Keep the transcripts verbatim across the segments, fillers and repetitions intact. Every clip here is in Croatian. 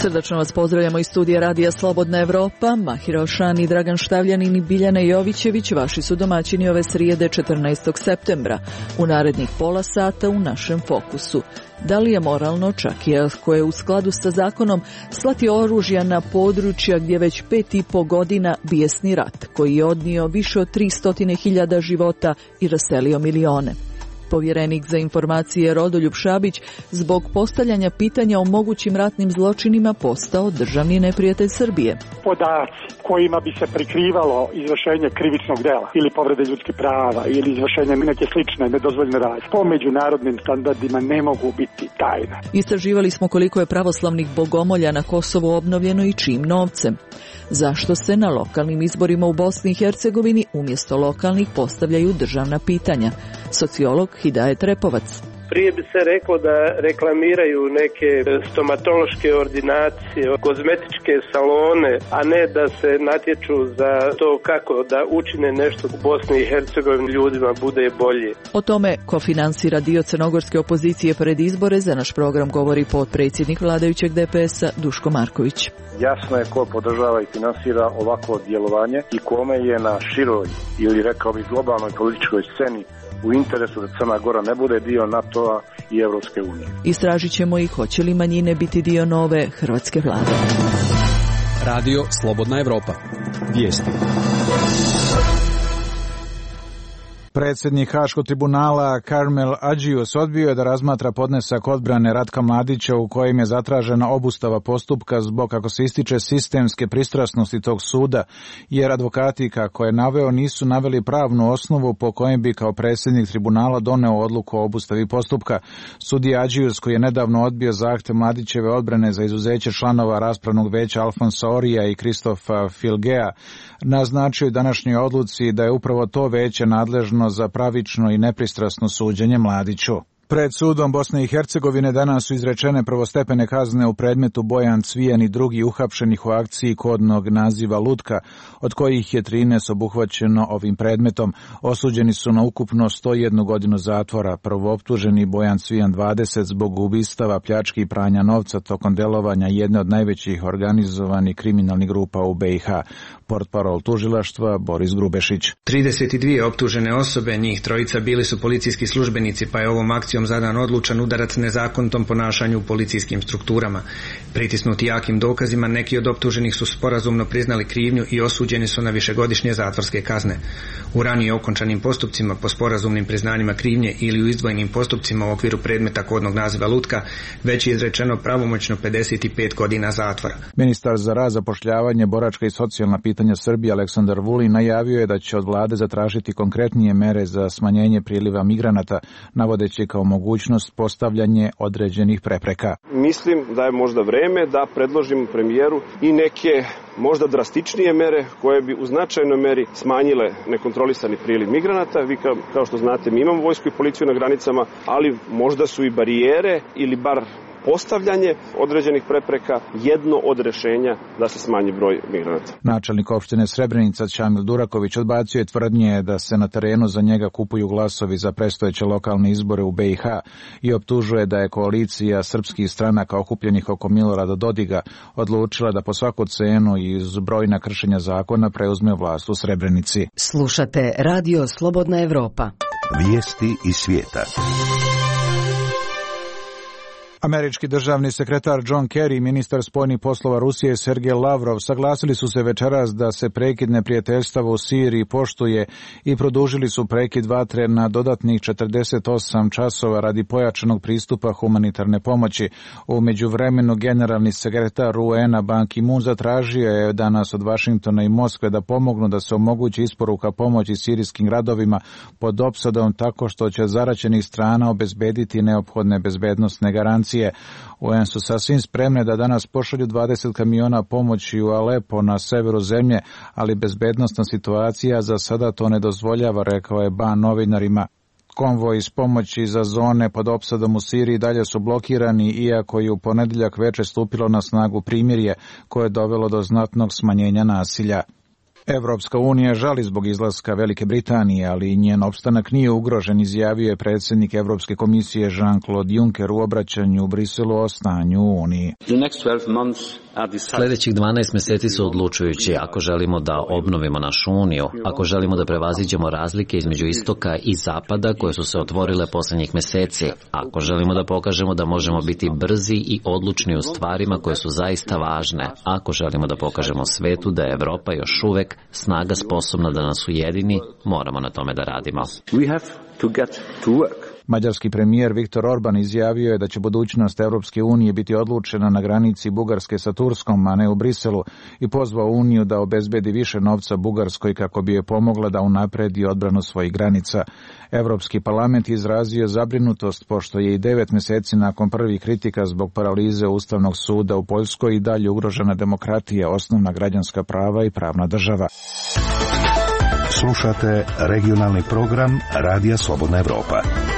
Srdačno vas pozdravljamo iz studija Radija Slobodna Evropa. Mahira Ošan i Dragan Štavljanin i Biljana Jovićević vaši su domaćini ove srijede četrnaestog septembra. U narednih pola sata u našem fokusu. Da li je moralno, čak i ako je u skladu sa zakonom, slati oružja na područja gdje već pet i po godina bijesni rat, koji je odnio više od tristo hiljada života i raselio milione? Povjerenik za informacije Rodoljub Šabić zbog postavljanja pitanja o mogućim ratnim zločinima postao državni neprijatelj Srbije. Podaci kojima bi se prikrivalo izvršenje krivičnog dela ili povrede ljudskih prava ili izvršenje neke slične nedozvoljene radnje po međunarodnim standardima ne mogu biti tajna. Istraživali smo koliko je pravoslavnih bogomolja na Kosovu obnovljeno i čijim novcem. Zašto se na lokalnim izborima u Bosni i Hercegovini umjesto lokalnih postavljaju državna pitanja? Sociolog Hidajet Repovac. Prije bi se reklo da reklamiraju neke stomatološke ordinacije, kozmetičke salone, a ne da se natječu za to kako da učine nešto u Bosni i Hercegovini ljudima bude bolje. O tome ko finansira dio crnogorske opozicije pred izbore za naš program govori potpredsjednik vladajućeg D P S-a Duško Marković. Jasno je ko podržava i finansira ovakvo djelovanje i kome je na široj ili rekao bih globalnoj političkoj sceni u interesu da Crna Gora ne bude dio NATO-a i Europske unije. Istražit ćemo i hoće li manjine biti dio nove hrvatske vlade. Radio Slobodna Evropa. Vijesti. Predsjednik Haškog tribunala Karmel Adžius odbio je da razmatra podnesak odbrane Ratka Mladića u kojem je zatražena obustava postupka zbog, kako se ističe, sistemske pristrasnosti tog suda, jer advokati, kako je naveo, nisu naveli pravnu osnovu po kojem bi kao predsjednik tribunala doneo odluku o obustavi postupka. Sudija Adžius, koji je nedavno odbio zahtjev Mladićeve odbrane za izuzeće članova raspravnog veća Alfonsa Orija i Kristofa Filgea, naznačio je današnjoj odluci da je upravo to veće nadležno za pravično i nepristrasno suđenje Mladiću. Pred sudom Bosne i Hercegovine danas su izrečene prvostepene kazne u predmetu Bojan Cvijan i drugi uhapšenih u akciji kodnog naziva Lutka, od kojih je trinaest obuhvaćeno ovim predmetom. Osuđeni su na ukupno sto jednu godinu zatvora. Prvooptuženi Bojan Cvijan dvadeset zbog ubistava, pljački i pranja novca tokom delovanja jedne od najvećih organizovanih kriminalnih grupa u B i H. Portparol tužilaštva Boris Grubešić. trideset dvije optužene osobe, njih trojica bili su policijski službenici, pa je ovom akcijom zadan odlučan udarac nezakonitom ponašanju u policijskim strukturama. Pritisnuti jakim dokazima, neki od optuženih su sporazumno priznali krivnju i osuđeni su na višegodišnje zatvorske kazne. U ranije okončanim postupcima po sporazumnim priznanjima krivnje ili u izdvojenim postupcima u okviru predmeta kodnog naziva Lutka već je izrečeno pravomoćno pedeset pet godina zatvora. Ministar za rad, zapošljavanje, boračka i socijalna pitanja Srbije Aleksandar Vulin najavio je da će od vlade zatražiti konkretnije mere za smanjenje priliva migranata, navodeći kao mogućnost postavljanje određenih prepreka. Mislim da je možda vreme da predložimo premijeru i neke možda drastičnije mere koje bi u značajnoj meri smanjile nekontrolisani priliv migranata. Vi kao, kao što znate, mi imamo vojsku i policiju na granicama, ali možda su i barijere ili bar postavljanje određenih prepreka jedno od rješenja da se smanji broj migranata. Načelnik opštine Srebrenica Čamil Duraković odbacio je tvrdnje da se na terenu za njega kupuju glasovi za predstojeće lokalne izbore u B i H i optužuje da je koalicija srpskih stranaka okupljenih oko Milorada Dodiga odlučila da po svaku cenu i uz brojna kršenja zakona preuzme vlast u Srebrenici. Slušate Radio Slobodna Evropa. Vijesti iz svijeta. Američki državni sekretar John Kerry i ministar spoljnih poslova Rusije Sergej Lavrov saglasili su se večeras da se prekid neprijateljstava u Siriji poštuje i produžili su prekid vatre na dodatnih četrdeset osam časova radi pojačanog pristupa humanitarne pomoći. U međuvremenu generalni sekretar U N-a Ban Ki-moon zatražio je danas od Vašingtona i Moskve da pomognu da se omogući isporuka pomoći sirijskim gradovima pod opsadom tako što će zaraćenih strana obezbediti neophodne bezbednosne garancije. U N su sasvim spremne da danas pošalju dvadeset kamiona pomoći u Alepo na severu zemlje, ali bezbednosna situacija za sada to ne dozvoljava, rekao je Ban novinarima. Konvoji s pomoći za zone pod opsadom u Siriji dalje su blokirani, iako je u ponedjeljak veče stupilo na snagu primirje koje je dovelo do znatnog smanjenja nasilja. Evropska unija žali zbog izlaska Velike Britanije, ali njen opstanak nije ugrožen, izjavio je predsjednik Evropske komisije Jean-Claude Juncker u obraćanju u Briselu o stanju u Uniji. Sljedećih dvanaest mjeseci su odlučujući ako želimo da obnovimo našu uniju, ako želimo da prevaziđemo razlike između istoka i zapada koje su se otvorile posljednjih mjeseci, ako želimo da pokažemo da možemo biti brzi i odlučni u stvarima koje su zaista važne, ako želimo da pokažemo svetu da je Evropa još uvek snaga sposobna da nas ujedini, moramo na tome da radimo. We have to get to work. Mađarski premijer Viktor Orban izjavio je da će budućnost Europske unije biti odlučena na granici Bugarske sa Turskom, a ne u Briselu, i pozvao Uniju da obezbedi više novca Bugarskoj kako bi je pomogla da unapredi odbranu svojih granica. Europski parlament izrazio zabrinutost pošto je i devet mjeseci nakon prvih kritika zbog paralize Ustavnog suda u Poljskoj i dalje ugrožena demokratija, osnovna građanska prava i pravna država. Slušate regionalni program Radija Slobodna Evropa.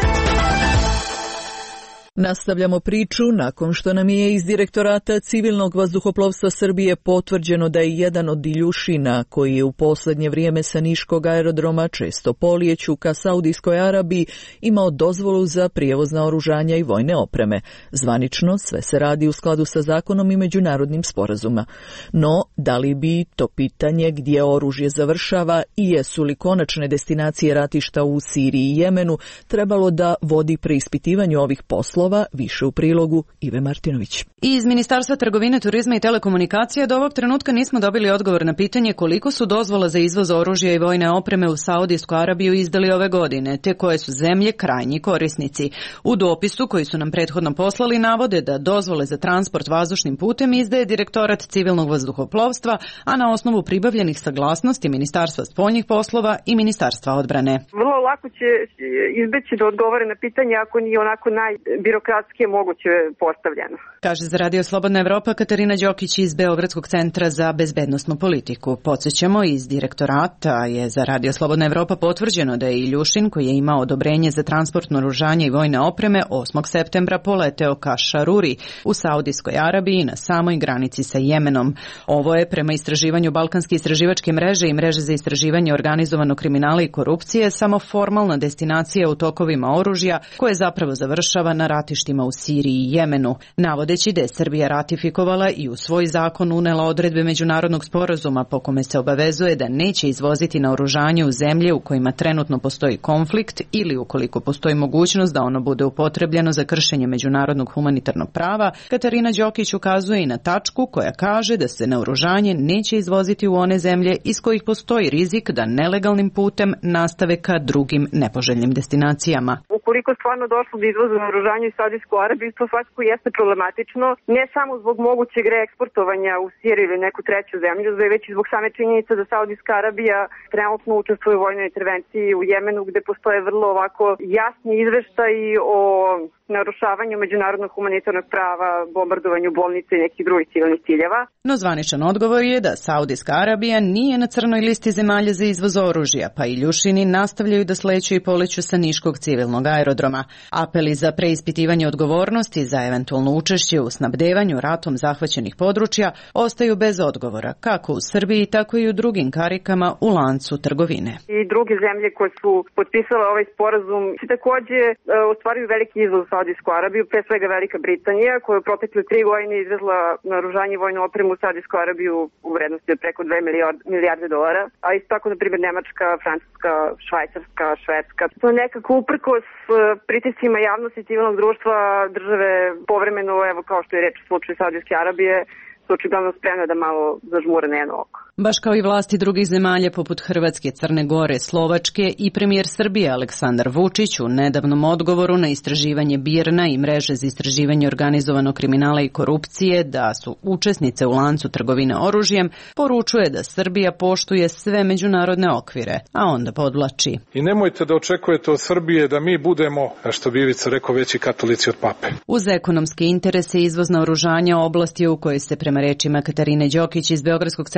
Nastavljamo priču nakon što nam je iz Direktorata civilnog vazduhoplovstva Srbije potvrđeno da je jedan od Iljušina, koji je u posljednje vrijeme sa niškog aerodroma često polijeću ka Saudijskoj Arabiji, imao dozvolu za prijevoz naoružanja i vojne opreme. Zvanično sve se radi u skladu sa zakonom i međunarodnim sporazuma. No, da li bi to pitanje gdje oružje završava i jesu li konačne destinacije ratišta u Siriji i Jemenu trebalo da vodi preispitivanju ovih poslova, više u prilogu Ive Martinović. I iz Ministarstva trgovine, turizma i telekomunikacije do ovog trenutka nismo dobili odgovor na pitanje koliko su dozvola za izvoz oružja i vojne opreme u Saudijsku Arabiju izdali ove godine, te koje su zemlje krajnji korisnici. U dopisu koji su nam prethodno poslali navode da dozvole za transport vazdušnim putem izdaje Direktorat civilnog vazduhoplovstva, a na osnovu pribavljenih saglasnosti Ministarstva spoljnih poslova i Ministarstva odbrane. Vrlo lako će izbeći da odgovore na pitanje ako nije onako najbirokratski moguće postavljeno. Kaže za Radio Slobodna Evropa Katarina Đokić iz Beogradskog centra za bezbednosnu politiku. Podsjećamo, iz Direktorata je za Radio Slobodna Evropa potvrđeno da je Iljušin, koji je imao odobrenje za transport naoružanja i vojne opreme, osmog septembra poleteo ka Šaruri u Saudijskoj Arabiji na samoj granici sa Jemenom. Ovo je prema istraživanju Balkanske istraživačke mreže i mreže za istraživanje organizovanog kriminala i korupcije samo formalna destinacija u tokovima oružja koje zapravo završava na ratištima u Siriji i Jemenu, navodeći da je Srbija ratifikovala i u svoj zakon unela odredbe međunarodnog sporazuma po kome se obavezuje da neće izvoziti naoružanje u zemlje u kojima trenutno postoji konflikt ili ukoliko postoji mogućnost da ono bude upotrebljeno za kršenje međunarodnog humanitarnog prava. Katarina Đokić ukazuje i na tačku koja kaže da se naoružanje neće izvoziti u one zemlje iz kojih postoji rizik da nelegalnim putem nastave ka drugim nepoželjnim destinacijama. Ukoliko stvarno došlo do izvoza naoružanja u Saudijsku Arabiju, to svakako jeste problematično, ne samo zbog mogućeg reeksportovanja u Siriju ili neku treću zemlju, već i zbog same činjenice da Saudijska Arabija trenutno učestvuje u vojnoj intervenciji u Jemenu, gde postoje vrlo ovako jasni izveštaji o narušavanju međunarodnog humanitarnog prava, bombardovanju bolnice i nekih drugih civilnih ciljeva. No zvaničan odgovor je da Saudijska Arabija nije na crnoj listi zemalja za izvoz oružja, pa Iljušini nastavljaju da sleću i poleću sa niškog civilnog aerodroma. Apeli za preispitivanje odgovornosti za eventualno učešće u snabdevanju ratom zahvaćenih područja ostaju bez odgovora, kako u Srbiji, tako i u drugim karikama u lancu trgovine. I druge zemlje koje su potpisale ovaj sporazum se takođe e, ostvaruju veliki izvoz u Saudijsku Arabiju, pre svega Velika Britanija, koja je protekle tri godine izvezla naoružanje i vojnu opremu u Saudijsku Arabiju u vrednosti od preko dve milijarde dolara, a isto tako, na primjer, Nemačka, Francuska, Švajcarska, Švedska. To nekako uprkos pritiscima javnosti civilnog društva države povremeno, evo kao što je reč u slučaju Saudijske Arabije, su očigledno spremne da malo zažmure na jedno oko. Baš kao i vlasti drugih zemalja poput Hrvatske, Crne Gore, Slovačke i premijer Srbije Aleksandar Vučić u nedavnom odgovoru na istraživanje BIRN-a i mreže za istraživanje organizovanog kriminala i korupcije da su učesnice u lancu trgovine oružjem, poručuje da Srbija poštuje sve međunarodne okvire, a onda podvlači. I nemojte da očekujete od Srbije da mi budemo, a što bi Ivica rekao, veći katolici od pape. Uz ekonomske interese izvoz naoružanja oblasti u kojoj se prema rečima Katarine Đokić iz Beogradskog centra za bezbednost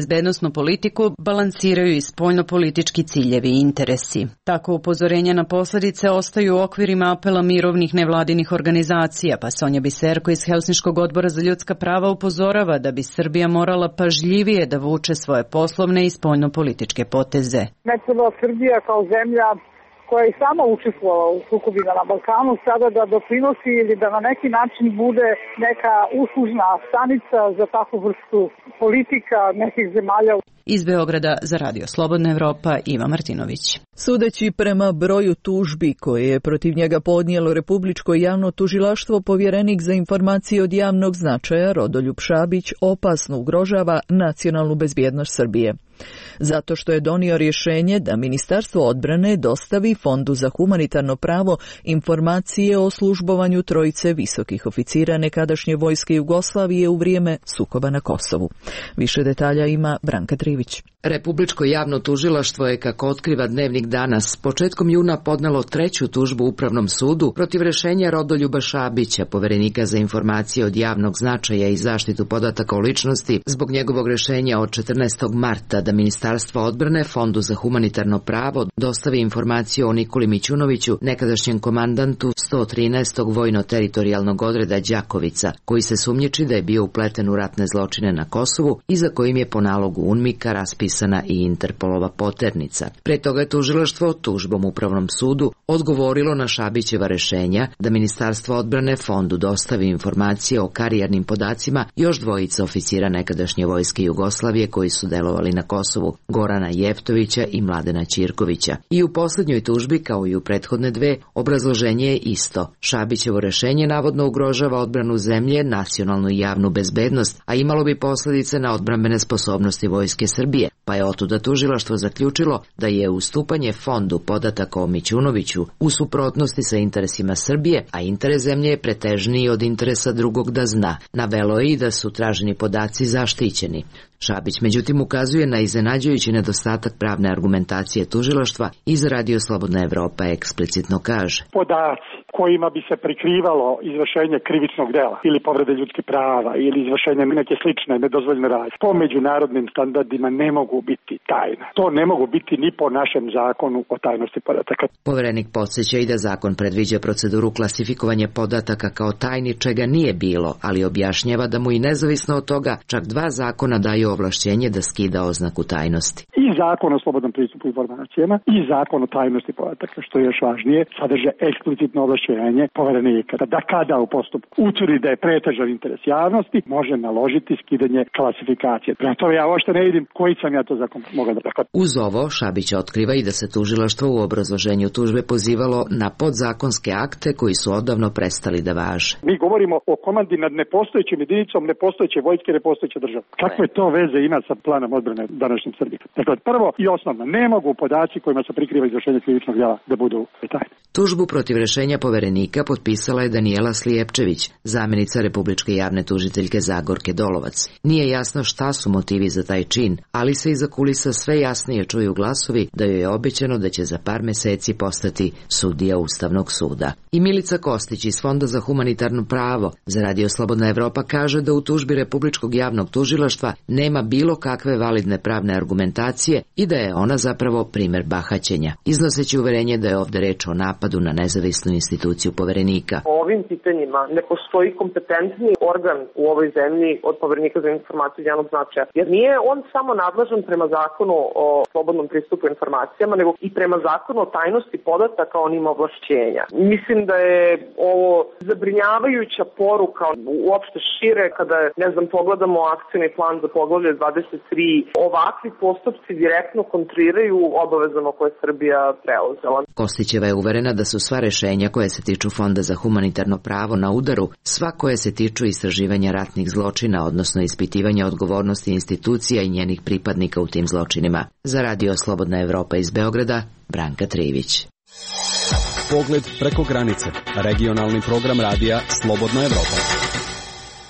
bezbednosnu politiku balansiraju i spoljno-politički ciljevi i interesi. Tako upozorenja na posledice ostaju u okvirima apela mirovnih nevladinih organizacija, pa Sonja Biserko iz Helsinškog odbora za ljudska prava upozorava da bi Srbija morala pažljivije da vuče svoje poslovne i spoljno-političke poteze. Ne treba Srbija kao zemlja koja je i sama učestvovala u sukobima na Balkanu sada da doprinosi ili da na neki način bude neka uslužna stanica za takvu vrstu politika nekih zemalja. Iz Beograda za Radio Slobodna Evropa, Iva Martinović. Sudeći prema broju tužbi koje je protiv njega podnijelo Republičko javno tužilaštvo, povjerenik za informacije od javnog značaja Rodoljub Šabić opasno ugrožava nacionalnu bezbjednost Srbije. Zato što je donio rješenje da Ministarstvo odbrane dostavi Fondu za humanitarno pravo informacije o službovanju trojice visokih oficira nekadašnje vojske Jugoslavije u vrijeme sukoba na Kosovu. Više detalja ima Branka Trivić. Republičko javno tužilaštvo je, kako otkriva Dnevnik danas, početkom juna podnelo treću tužbu Upravnom sudu protiv rješenja Rodoljuba Šabića, poverenika za informacije od javnog značaja i zaštitu podataka o ličnosti, zbog njegovog rješenja od četrnaestog marta da Ministarstvo odbrane Fondu za humanitarno pravo dostavi informaciju o Nikoli Mićunoviću, nekadašnjem komandantu sto trinaestog vojno-teritorijalnog odreda Đakovica, koji se sumnjiči da je bio upleten u ratne zločine na Kosovu i za kojim je po nalogu UNMIK-a raspisana i Interpolova poternica. Pre toga je tužilaštvo tužbom Upravnom sudu odgovorilo na Šabićeva rješenja da Ministarstvo odbrane Fondu dostavi informacije o karijernim podacima još dvojica oficira nekadašnje vojske Jugoslavije koji su delovali na Kosovu, Gorana Jeftovića i Mladena Ćirkovića. I u posljednjoj tužbi, kao i u prethodne dve, obrazloženje je isto. Šabićevo rješenje navodno ugrožava odbranu zemlje, nacionalnu i javnu bezbednost, a imalo bi posljedice na odbrambene sposobnosti vojske Srbije, pa je otuda tužilaštvo zaključilo da je ustupanje Fondu podataka o Mićunoviću u suprotnosti sa interesima Srbije, a interes zemlje je pretežniji od interesa drugog da zna. Navelo je i da su traženi podaci zaštićeni. Šabić međutim ukazuje na iznenađujući nedostatak pravne argumentacije tužilaštva i za Radio Slobodna Evropa eksplicitno kaže: Podaci kojima bi se prikrivalo izvršenje krivičnog dela ili povrede ljudskih prava ili izvršenje neke slične nedozvoljene radnje po međunarodnim standardima ne mogu biti tajna. To ne mogu biti ni po našem zakonu o tajnosti podataka. Poverenik podsjeća i da zakon predviđa proceduru klasifikovanja podataka kao tajni, čega nije bilo, ali objašnjava da mu i nezavisno od toga čak dva zakona daju ovlašćenje da skida oznaku tajnosti. I zakon o slobodnom pristupu informacijama i zakon o tajnosti podataka, što je još važnije, sadrže eksplicitno ovlašćenje poverenika da kada u postupku utvrdi da je pretežan interes javnosti, može naložiti skidanje klasifikacije. Prema tome ja uopšte ne vidim koji sam ja to zakon mogao da prekotim. Uz ovo Šabić otkriva i da se tužilaštvo u obrazloženju tužbe pozivalo na podzakonske akte koji su odavno prestali da važe. Mi govorimo o komandi nad nepostojećim jedinicom nepostojeće vojske, nepostojeće države. Kakve to veze ima sa planom odbrane današnjeg Srbije? Dakle, prvo i osnovno, ne mogu podaci kojima se prikriva izvršenje krivičnog djela da budu tajni. Tužbu protiv rješenja poverenika potpisala je Danijela Slijepčević, zamjenica Republičke javne tužiteljke Zagorke Dolovac. Nije jasno šta su motivi za taj čin, ali se iza kulisa sve jasnije čuju glasovi da joj je obećano da će za par meseci postati sudija Ustavnog suda. I Milica Kostić iz Fonda za humanitarno pravo za Radio Slobodna Evropa kaže da u tužbi Republičkog javnog tužilaštva nema bilo kakve validne pravne argumentacije i da je ona zapravo primer bahaćenja, iznoseći uverenje da je ovdje reč o napadu na nezavisnu instituciju poverenika. O ovim pitanjima ne postoji kompetentni organ u ovoj zemlji od poverenika za informacije od javnog značaja, jer nije on samo nadležan prema zakonu o slobodnom pristupu informacijama, nego i prema zakonu o tajnosti podataka on ima ovlašćenja. Mislim da je ovo zabrinjavajuća poruka uopšte šire kada, ne znam, pogledamo akcioni plan za poglavlje dvadeset tri. Ovakvi postupci direktno kontriraju obavezama koje je Srbija preuzela. Kostićeva je uverena da su sva rešenja koje se tiču Fonda za humanitarno pravo na udaru, sva koje se tiču istraživanja ratnih zločina, odnosno ispitivanja odgovornosti institucija i njenih pripadnika u tim zločinima. Za Radio Slobodna Evropa iz Beograda, Branka Trivić. Pogled preko granice. Regionalni program radija Slobodna Evropa.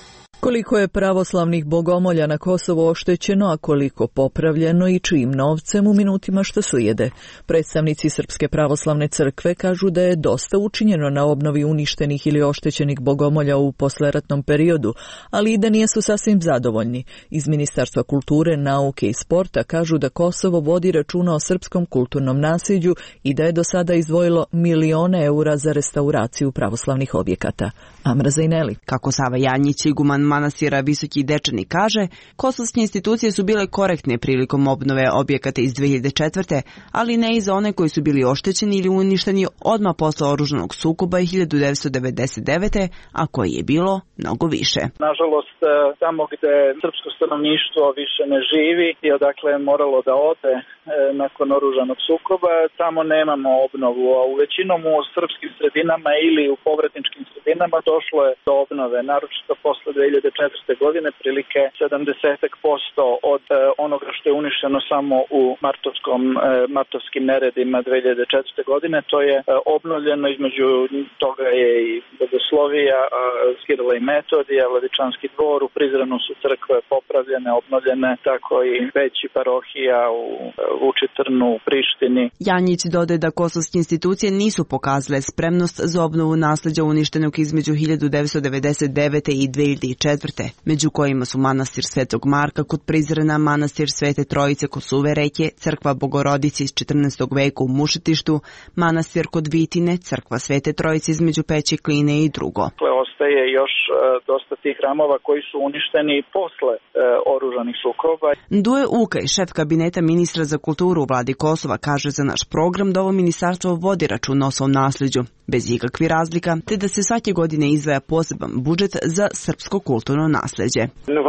Koliko je pravoslavnih bogomolja na Kosovo oštećeno, a koliko popravljeno i čijim novcem u minutima što slijede. Predstavnici Srpske pravoslavne crkve kažu da je dosta učinjeno na obnovi uništenih ili oštećenih bogomolja u posleratnom periodu, ali i da nisu sasvim zadovoljni. Iz Ministarstva kulture, nauke i sporta kažu da Kosovo vodi računa o srpskom kulturnom nasljeđu i da je do sada izdvojilo milione eura za restauraciju pravoslavnih objekata. Amra Zajneli. Kako Sava Janjić, iguman manastira Visoki Dečani kaže, kosovske institucije su bile korektne prilikom obnove objekata iz dve hiljade četvrte. ali ne i za one koji su bili oštećeni ili uništeni odmah posle oružanog sukoba hiljadu devetsto devedeset devete. a koji je bilo mnogo više. Nažalost, tamo gde srpsko stanovništvo više ne živi i odakle je moralo da ode nakon oružanog sukoba, tamo nemamo obnovu, a u većinom u srpskim sredinama ili u povratničkim sredinama došlo je do obnove, naročito posle dve hiljade četvrte. godine, prilike sedamdeset posto od onoga što je uništeno samo u martovskom, martovskim neredima dve hiljade četvrte. godine, to je obnovljeno, između toga je i Bogoslovija, Kirila i Metodija, Vladičanski dvor, u Prizrenu su crkve popravljene, obnovljene, tako i Peć i parohija u Vučitrnu, u Prištini. Janjić dodaje da kosovske institucije nisu pokazale spremnost za obnovu nasleđa uništenog između hiljadu devetsto devedeset devete. i dve hiljade četvrte. među kojima su manastir Svetog Marka kod Prizrena, manastir Svete Trojice kod Suve reke, crkva Bogorodice iz četrnaestog veka u Mušetištu, manastir kod Vitine, crkva Svete Trojice između Peći Kline i drugo. Ostaje još dosta tih hramova koji su uništeni posle oružanih sukoba. Duje Ukaj, šef kabineta ministra za kulturu u vladi Kosova, kaže za naš program da ovo ministarstvo vodi računa o svom nasleđu, bez ikakvih razlika, te da se svake godine izdvaja poseban budžet za srpsko kulturno nasleđe.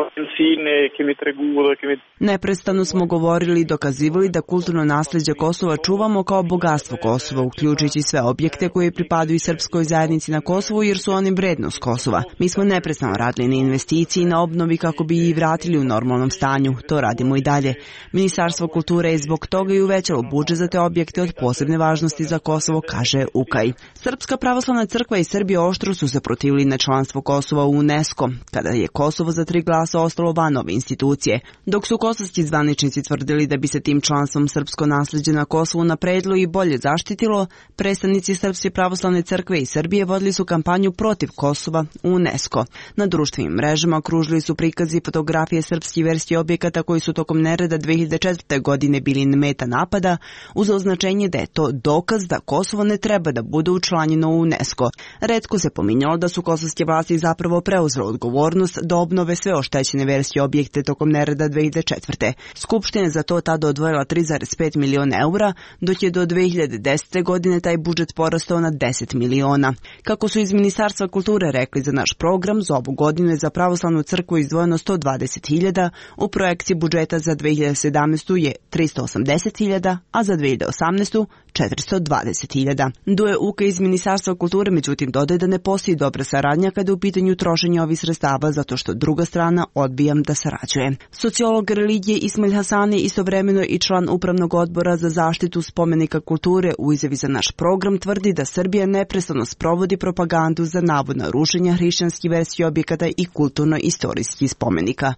Neprestano smo govorili i dokazivali da kulturno nasleđe Kosova čuvamo kao bogatstvo Kosova, uključujući sve objekte koje pripadaju srpskoj zajednici na Kosovu, jer su oni vrednost Kosova. Mi smo neprestano radili na investiciji i na obnovi kako bi ih vratili u normalnom stanju. To radimo i dalje. Ministarstvo kulture je zbog toga i uvećalo budžet za te objekte od posebne važnosti za Kosovo, kaže Ukaj. Srpska pravoslavna crkva i Srbija oštro su se protivili na članstvo Kosova u UNESCO, kada je Kosovo za tri glasa ostalo van ove institucije, dok su kosovski zvaničnici tvrdili da bi se tim članstvom srpsko nasleđe na Kosovu napredilo i bolje zaštitilo. Predstavnici Srpske pravoslavne crkve i Srbije vodili su kampanju protiv Kosova u UNESCO. Na društvenim mrežama kružili su prikazi i fotografije srpskih verskih objekata koji su tokom nereda dve hiljade četvrte. godine bili meta napada, uz označenje da je to dokaz da Kosovo ne treba da bude učlanjeno u UNESCO. Retko se pominjalo da su kosovske vlasti zapravo preuzele odgovornost da obnove sve oštećene verske objekte tokom nereda dve hiljade četvrte. Skupština za to tada odvojila tri zarez pet miliona eura, dok je do dve hiljade desete. godine taj budžet porastao na deset miliona. Kako su iz Ministarstva kulture rekli za naš program, za ovu godinu je za pravoslavnu crkvu izdvojeno sto dvadeset hiljada, u projekciji budžeta za dve hiljade sedamnaestu. je tristo osamdeset hiljada, a za dve hiljade osamnaestu. četiristo dvadeset hiljada. Duje Uka iz Ministarstva kulture, međutim dodaje da ne postoji dobra saradnja kada je u pitanju trošenja ovih sredstava zato što druga strana odbija da sarađuje. Sociolog religije Ismail Hasani, istovremeno i član Upravnog odbora za zaštitu spomenika kulture, u izjavi za naš program tvrdi da Srbija neprestano sprovodi propagandu za navodna rušenja hrišćanskih verskih objekata i kulturno-istorijskih spomenika.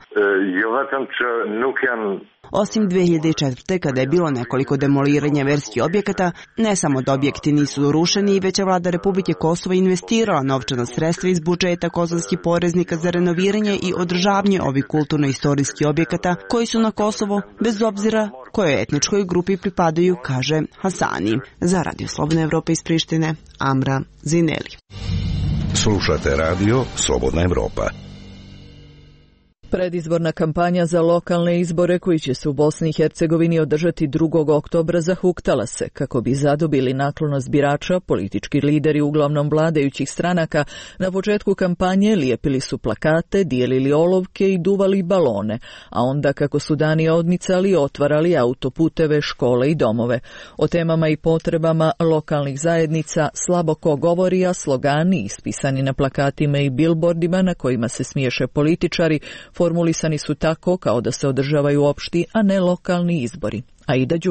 Osim dve hiljade četvrte. kada je bilo nekoliko demoliranja verskih objekata, ne samo da objekti nisu rušeni, već je vlada Republike Kosova investirala novčana sredstva iz budžeta kosovskih poreznika za renoviranje i održavanje ovih kulturno-istorijskih objekata koji su na Kosovo, bez obzira kojoj etničkoj grupi pripadaju, kaže Hasani. Za Radio Slobodna Evropa iz Prištine, Amra Zineli. Slušate Radio Slobodna Evropa. Predizborna kampanja za lokalne izbore koji će se u Bosni i Hercegovini održati drugog oktobra zahuktala se. Kako bi zadobili naklonost birača, politički lideri uglavnom vladajućih stranaka na početku kampanje lijepili su plakate, dijelili olovke i duvali balone, a onda kako su dani odmicali otvarali autoputeve, škole i domove. O temama i potrebama lokalnih zajednica slabo ko govori, a slogani ispisani na plakatima i bilbordima na kojima se smiješe političari formulisani su tako kao da se održavaju opšti, a ne lokalni izbori. Aida Đugum.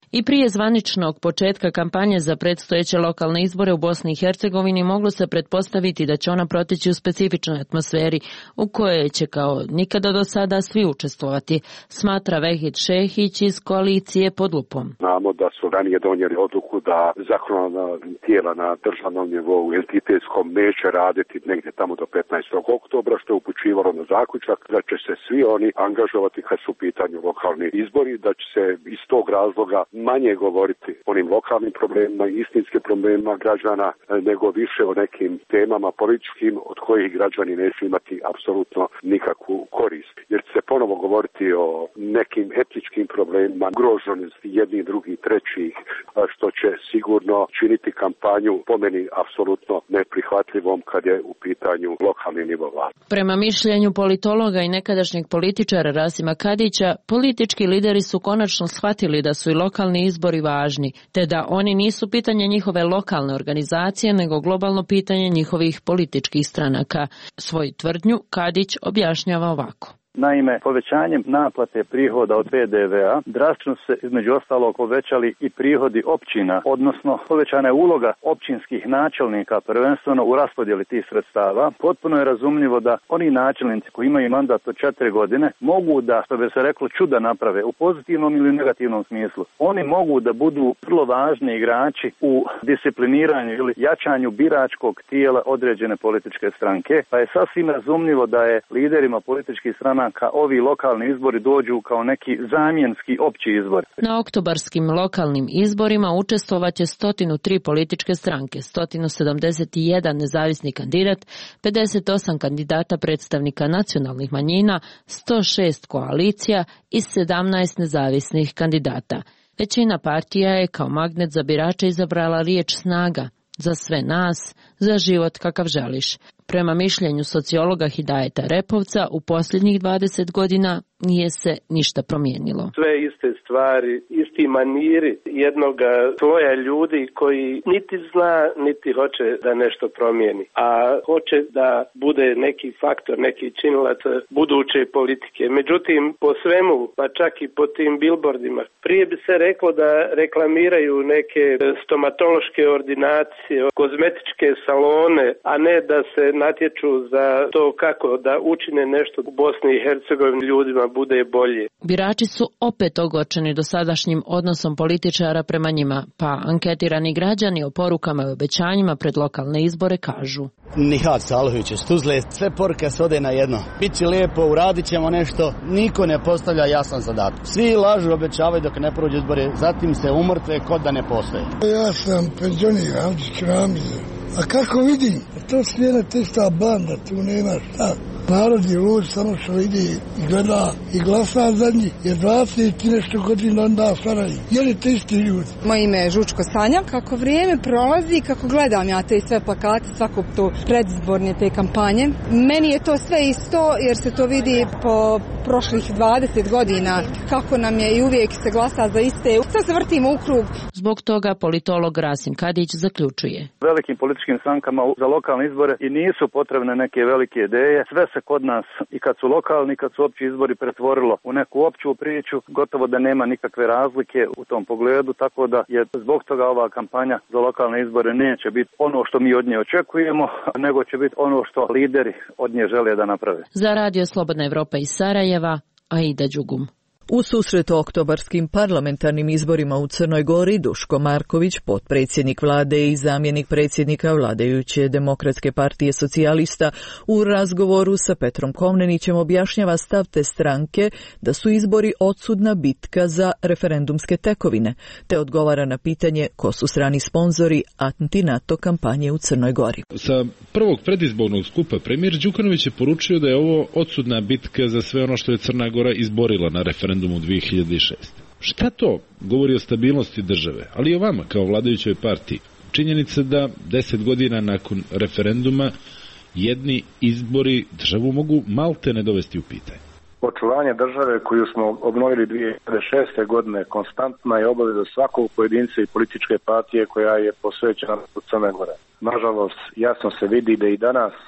I prije zvaničnog početka kampanje za predstojeće lokalne izbore u Bosni i Hercegovini moglo se pretpostaviti da će ona proteći u specifičnoj atmosferi u kojoj će kao nikada do sada svi učestvovati, smatra Vehid Šehić iz koalicije Pod lupom. Znamo da su ranije donijeli odluku da zakonodavna tijela na državnom nivou entitetskom neće raditi negdje tamo do petnaestog oktobra, što je upućivalo na zaključak da će se svi oni angažovati kad su u pitanju lokalni izbori, da će se iz tog razloga manje govoriti o onim lokalnim problemima, istinskim problemima građana, nego više o nekim temama političkim od kojih građani neće imati apsolutno nikakvu korist. Jer će se ponovo govoriti o nekim etičkim problemima, ugroženosti jednih, drugih, trećih, što će sigurno činiti kampanju po meni apsolutno neprihvatljivom kad je u pitanju lokalni nivo vlasti. Prema mišljenju politologa i nekadašnjeg političara Rasima Kadića, politički lideri su konačno shvatili da su i lokalni izbori važni, te da oni nisu pitanje njihove lokalne organizacije, nego globalno pitanje njihovih političkih stranaka. Svoju tvrdnju Kadić objašnjava ovako. Naime, povećanjem naplate prihoda od P D V-a drastično se između ostalog povećali i prihodi općina, odnosno povećana je uloga općinskih načelnika prvenstveno u raspodjeli tih sredstava. Potpuno je razumljivo da oni načelnici koji imaju mandat od četiri godine mogu da, što bi se reklo, čuda naprave u pozitivnom ili negativnom smislu. Oni mogu da budu vrlo važni igrači u discipliniranju ili jačanju biračkog tijela određene političke stranke, pa je sasvim razumljivo da je liderima političkih stranaka ovi lokalni izbori dođu kao neki zamjenski opći izbor. Na oktobarskim lokalnim izborima učestvovat će sto tri političke stranke, sto sedamdeset jedan nezavisni kandidat, pedeset osam kandidata predstavnika nacionalnih manjina, sto šest koalicija i sedamnaest nezavisnih kandidata. Većina partija je kao magnet za birače izabrala riječ snaga, za sve nas, za život kakav želiš. Prema mišljenju sociologa Hidajeta Repovca, u posljednjih dvadeset godina nije se ništa promijenilo. Sve iste stvari, isti maniri jednoga sloja ljudi koji niti zna, niti hoće da nešto promijeni, a hoće da bude neki faktor, neki činilac buduće politike. Međutim, po svemu, pa čak i po tim billboardima, prije bi se reklo da reklamiraju neke stomatološke ordinacije, kozmetičke salone, a ne da se natječu za to kako da učine nešto u Bosni i Hercegovini ljudima bude bolje. Birači su opet ogorčeni dosadašnjim odnosom političara prema njima, pa anketirani građani o porukama i obećanjima pred lokalne izbore kažu. Nihad Salović iz Tuzle, sve poruke svode na jedno. Biće lijepo, uradit ćemo nešto, niko ne postavlja jasan zadatak. Svi lažu, obećavaju dok ne prođu izbore, zatim se umrtve kod da ne postoje. Ja sam penzioner, Avdić Kramije. A kako vidim, to slijena testa banda, tu nema šta. Narod je lud, samo što vidi i gleda i glasa za njih, jer dvadeset i nešto godina onda staraju. Je li te isti ljudi? Moje ime je Žučko Sanja. Kako vrijeme prolazi, kako gledam ja te sve plakate, svakog to predizborne te kampanje, meni je to sve isto, jer se to vidi po prošlih dvadeset godina, kako nam je i uvijek se glasa za iste. Sad se vrtimo u krug. Zbog toga politolog Rasim Kadić zaključuje. Velikim političkim strankama za lokalne izbore i nisu potrebne neke velike ideje. Sve se kod nas i kad su lokalni, kad su opći izbori pretvorilo u neku opću priču, gotovo da nema nikakve razlike u tom pogledu, tako da je zbog toga ova kampanja za lokalne izbore neće biti ono što mi od nje očekujemo, nego će biti ono što lideri od nje žele da naprave. Za Radio Slobodna Evropa iz Sarajeva, Aida Đugum. U susret oktobarskim parlamentarnim izborima u Crnoj Gori, Duško Marković, potpredsjednik vlade i zamjenik predsjednika vladajuće Demokratske partije socijalista, u razgovoru sa Petrom Komnenićem objašnjava stav te stranke da su izbori odsudna bitka za referendumske tekovine, te odgovara na pitanje ko su strani sponzori anti-NATO kampanje u Crnoj Gori. Sa prvog predizbornog skupa premijer Đukanović je poručio da je ovo odsudna bitka za sve ono što je Crna Gora izborila na referendumu u dvije hiljade šeste. Šta to govori o stabilnosti države, ali i o vama kao vladajućoj partiji? Činjenica da deset godina nakon referenduma jedni izbori državu mogu malte ne dovesti u pitanje. Očuvanje države koju smo obnovili dvije hiljade šeste. godine konstantna je obaveza svakog pojedinca i političke partije koja je posvećena u Crne Gore. Nažalost, jasno se vidi da i danas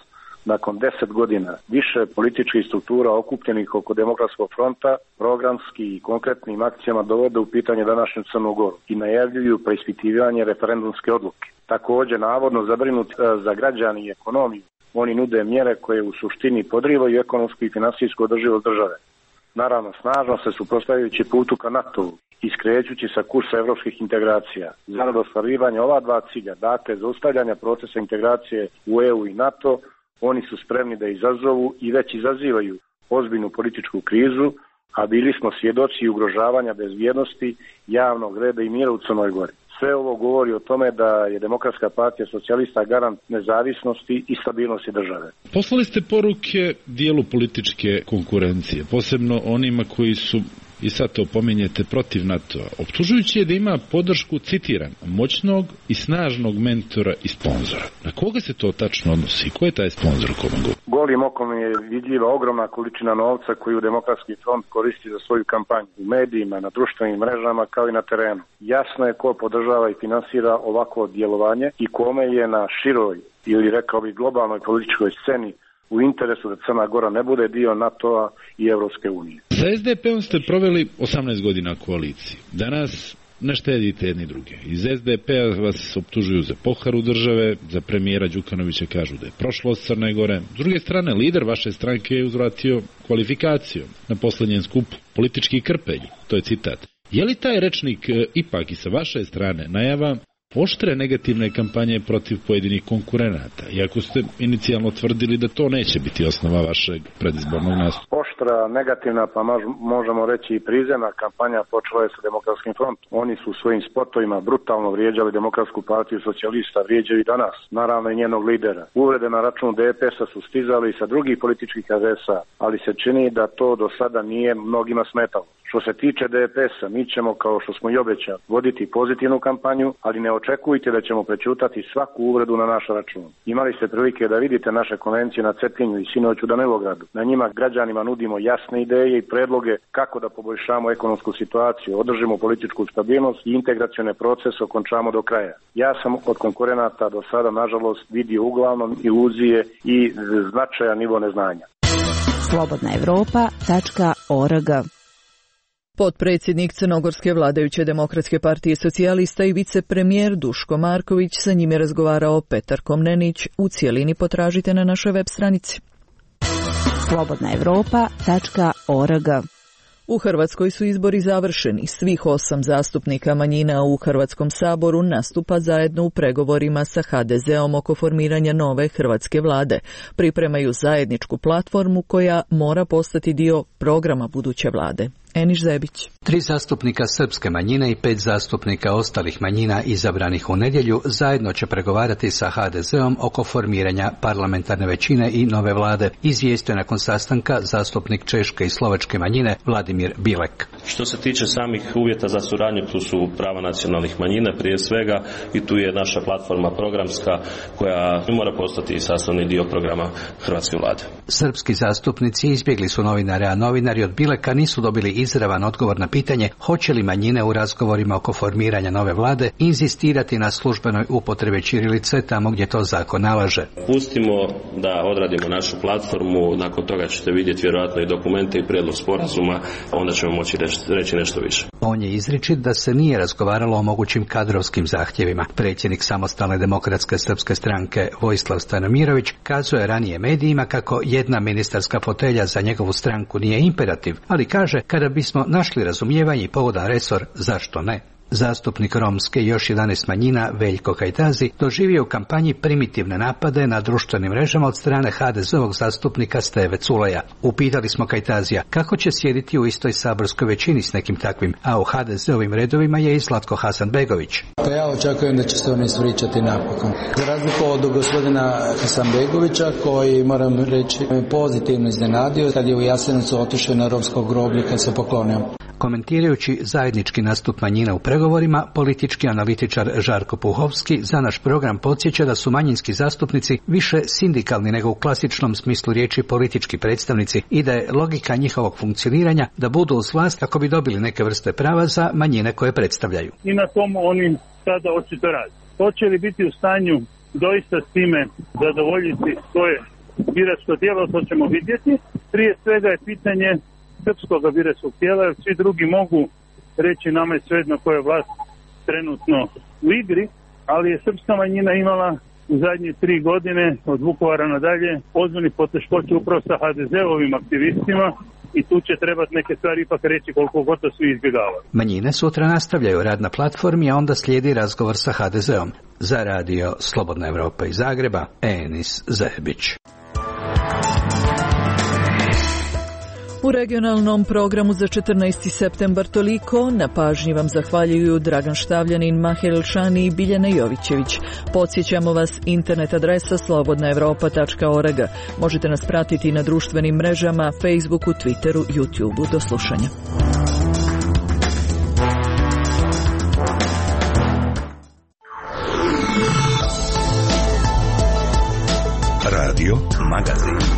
nakon deset godina više političkih struktura okupljenih oko Demokratskog fronta programski i konkretnim akcijama dovode u pitanje današnju Crnu Goru i najavljuju preispitivanje referendumske odluke. Također, navodno zabrinuti za građani i ekonomiju, oni nude mjere koje u suštini podrivaju ekonomsku i finansijsku održivost države. Naravno, snažno se suprotstavljajući putu ka NATO-u i skrećući sa kursa evropskih integracija. Zarad ostvarivanja ova dva cilja, dakle zaustavljanja procesa integracije u E U i NATO, oni su spremni da izazovu i već izazivaju ozbiljnu političku krizu, a bili smo svjedoci ugrožavanja bezbjednosti, javnog reda i mira u Crnoj Gori. Sve ovo govori o tome da je Demokratska partija socijalista garant nezavisnosti i stabilnosti države. Poslali ste poruke dijelu političke konkurencije, posebno onima koji su, i sad to pominjete, protiv NATO-a, optužujući je da ima podršku, citiram, moćnog i snažnog mentora i sponzora. Na koga se to tačno odnosi? Ko je taj sponzor u Komangu? Golim okom je vidljiva ogromna količina novca koju Demokratski front koristi za svoju kampanju u medijima, na društvenim mrežama kao i na terenu. Jasno je ko podržava i finansira ovako djelovanje i kome je na široj ili rekao bi globalnoj političkoj sceni u interesu da Crna Gora ne bude dio NATO-a i Evropske unije. Sa S D P-om ste proveli osamnaest godina koaliciji. Danas ne štedite jedni druge. Iz S D P-a vas optužuju za poharu države, za premijera Đukanovića kažu da je prošlost Crne Gore. S druge strane, lider vaše stranke je uzvratio kvalifikacijom na posljednjem skupu politički krpelji. To je citat. Je li taj rečnik e, ipak i sa vaše strane najava oštre negativne kampanje protiv pojedinih konkurenata, iako ste inicijalno tvrdili da to neće biti osnova vašeg predizbornog nastupa? Oštra, negativna, pa možemo reći i prizemna kampanja počela je sa Demokratskim frontom. Oni su u svojim spotovima brutalno vrijeđali Demokratsku partiju socijalista, vrijeđaju i danas, naravno i njenog lidera. Uvrede na račun D P S-a su stizali i sa drugih političkih adresa, ali se čini da to do sada nije mnogima smetalo. Što se tiče D P S-a, mi ćemo, kao što smo i obećali, voditi pozitivnu kampanju, ali ne očekujte da ćemo prečutati svaku uvredu na naš račun. Imali ste prilike da vidite naše konvencije na Cetinju i sinoć u Danilogradu. Na njima građanima nudimo jasne ideje i predloge kako da poboljšamo ekonomsku situaciju, održimo političku stabilnost i integracione procese okončamo do kraja. Ja sam od konkurenata do sada, nažalost, vidio uglavnom iluzije i značajan nivo neznanja. slobodna evropa tačka org. Potpredsjednik crnogorske vladajuće Demokratske partije socijalista i vicepremijer Duško Marković, sa njim je razgovarao Petar Komnenić. U cijelini potražite na našoj web stranici. slobodna evropa tačka org. U Hrvatskoj su izbori završeni. Svih osam zastupnika manjina u Hrvatskom saboru nastupa zajedno u pregovorima sa H D Z-om oko formiranja nove hrvatske vlade. Pripremaju zajedničku platformu koja mora postati dio programa buduće vlade. Eniš Zebić. Tri zastupnika srpske manjine i pet zastupnika ostalih manjina izabranih u nedjelju zajedno će pregovarati sa H D Z-om oko formiranja parlamentarne većine i nove vlade, izvijestio nakon sastanka zastupnik češke i slovačke manjine Vladimir Bilek. Što se tiče samih uvjeta za suradnju, tu su prava nacionalnih manjina prije svega i tu je naša platforma programska koja mora postati sastavni dio programa hrvatske vlade. Srpski zastupnici izbjegli su novinare, a novinari od Bileka nisu dobili izravan odgovor na pitanje hoće li manjine u razgovorima oko formiranja nove vlade inzistirati na službenoj upotrebi ćirilice tamo gdje to zakon nalaže. Pustimo da odradimo našu platformu, nakon toga ćete vidjeti vjerojatno i dokumente i prijedlog sporazuma, onda ćemo moći reći nešto više. On je izričit da se nije razgovaralo o mogućim kadrovskim zahtjevima. Predsjednik Samostalne demokratske srpske stranke Vojislav Stanomirović kazuje ranije medijima kako jedna ministarska fotelja za njegovu stranku nije imperativ, ali kaže kada bismo našli razumijevanje i pogodan resor, zašto ne? Zastupnik romske i još jedanaest manjina Veljko Kajtazi doživio u kampanji primitivne napade na društvenim mrežama od strane H D Z-ovog zastupnika Steve Culeja. Upitali smo Kajtazija kako će sjediti u istoj saborskoj većini s nekim takvim, a u H D Z-ovim redovima je i Zlatko Hasanbegović. Pa ja očekujem da će se oni ispričati napokon. Za razliku od gospodina Hasanbegovića, koji, moram reći, pozitivno iznenadio kad je u Jasenovcu otišao na romskog groblje kad se poklonio. Komentirajući zajednički nastup manjina u pregovorima, politički analitičar Žarko Puhovski za naš program podsjeća da su manjinski zastupnici više sindikalni nego u klasičnom smislu riječi politički predstavnici i da je logika njihovog funkcioniranja da budu uz vlast kako bi dobili neke vrste prava za manjine koje predstavljaju. I na tomu oni sada očito radi. Hoće li biti u stanju doista s time zadovoljiti svoje biračko tijelo, to ćemo vidjeti. Prije svega je pitanje srpskog biračkog tijela, jer svi drugi mogu reći nama je svejedno koja je vlast trenutno u igri, ali je srpska manjina imala u zadnje tri godine od Vukovara nadalje ozbiljnih poteškoća upravo sa ha de ze-ovim aktivistima i tu će trebati neke stvari ipak reći koliko god to svi izbjegavaju. Manjine sutra nastavljaju rad na platformi, a onda slijedi razgovor sa ha de ze-om. Za radio Slobodna Evropa iz Zagreba, Enis Zajebić. U regionalnom programu za četrnaesti septembar toliko. Na pažnji vam zahvaljuju Dragan Štavljanin, Mahir Elšani i Biljana Jovićević. Podsjećamo vas, internet adresa slobodna evropa tačka org. Možete nas pratiti na društvenim mrežama, Facebooku, Twitteru, YouTubeu. Do slušanja. Radio Magazin.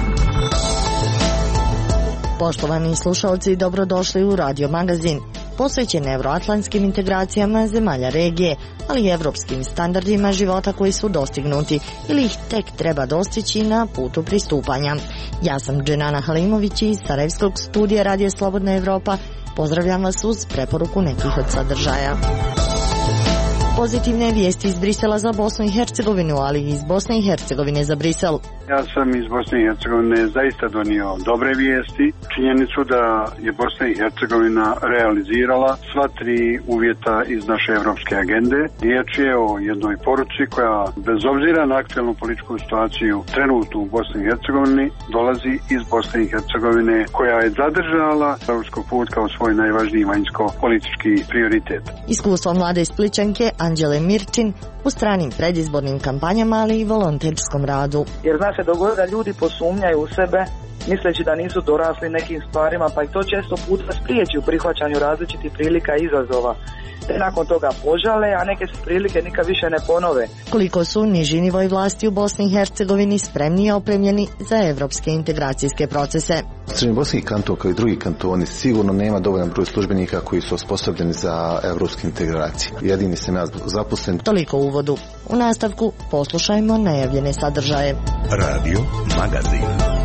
Poštovani slušalci, dobrodošli u Radio Magazin, posvećen evroatlantskim integracijama zemalja regije, ali i evropskim standardima života koji su dostignuti ili ih tek treba dostići na putu pristupanja. Ja sam Dženana Halimović iz Sarajevskog studija Radija Slobodna Evropa. Pozdravljam vas uz preporuku nekih od sadržaja. Pozitivne vijesti iz Brisela za Bosnu i Hercegovinu, ali i iz Bosne i Hercegovine za Brisel. Ja sam iz Bosne i Hercegovine zaista donio dobre vijesti. Činjenicu da je Bosna i Hercegovina realizirala sva tri uvjeta iz naše evropske agende. Riječ je o jednoj poruci koja, bez obzira na aktualnu političku situaciju trenutnu u Bosni i Hercegovini, dolazi iz Bosne i Hercegovine, koja je zadržala evropski put kao svoj najvažniji vanjsko-politički prioritet. Iskustvo mlade Splićanke Anđele Mirčin u stranim predizbornim kampanjama, ali i volonterskom radu. Jer zna se dogoditi da ljudi posumnjaju u sebe, misleći da nisu dorasli nekim stvarima, pa i to često puta spriječi u prihvaćanju različitih prilika i izazova. Te nakon toga požale, a neke se prilike nikad više ne ponove. Koliko su niži nivoj vlasti u Bosni i Hercegovini spremni i opremljeni za evropske integracijske procese. Srednjobosanski kanton kao i drugi kantoni sigurno nema dovoljan broj službenika koji su osposobljeni za evropske integracije. Jedini se nas zaposlen. Toliko u uvodu. U nastavku poslušajmo najavljene sadržaje. Radio Magazin.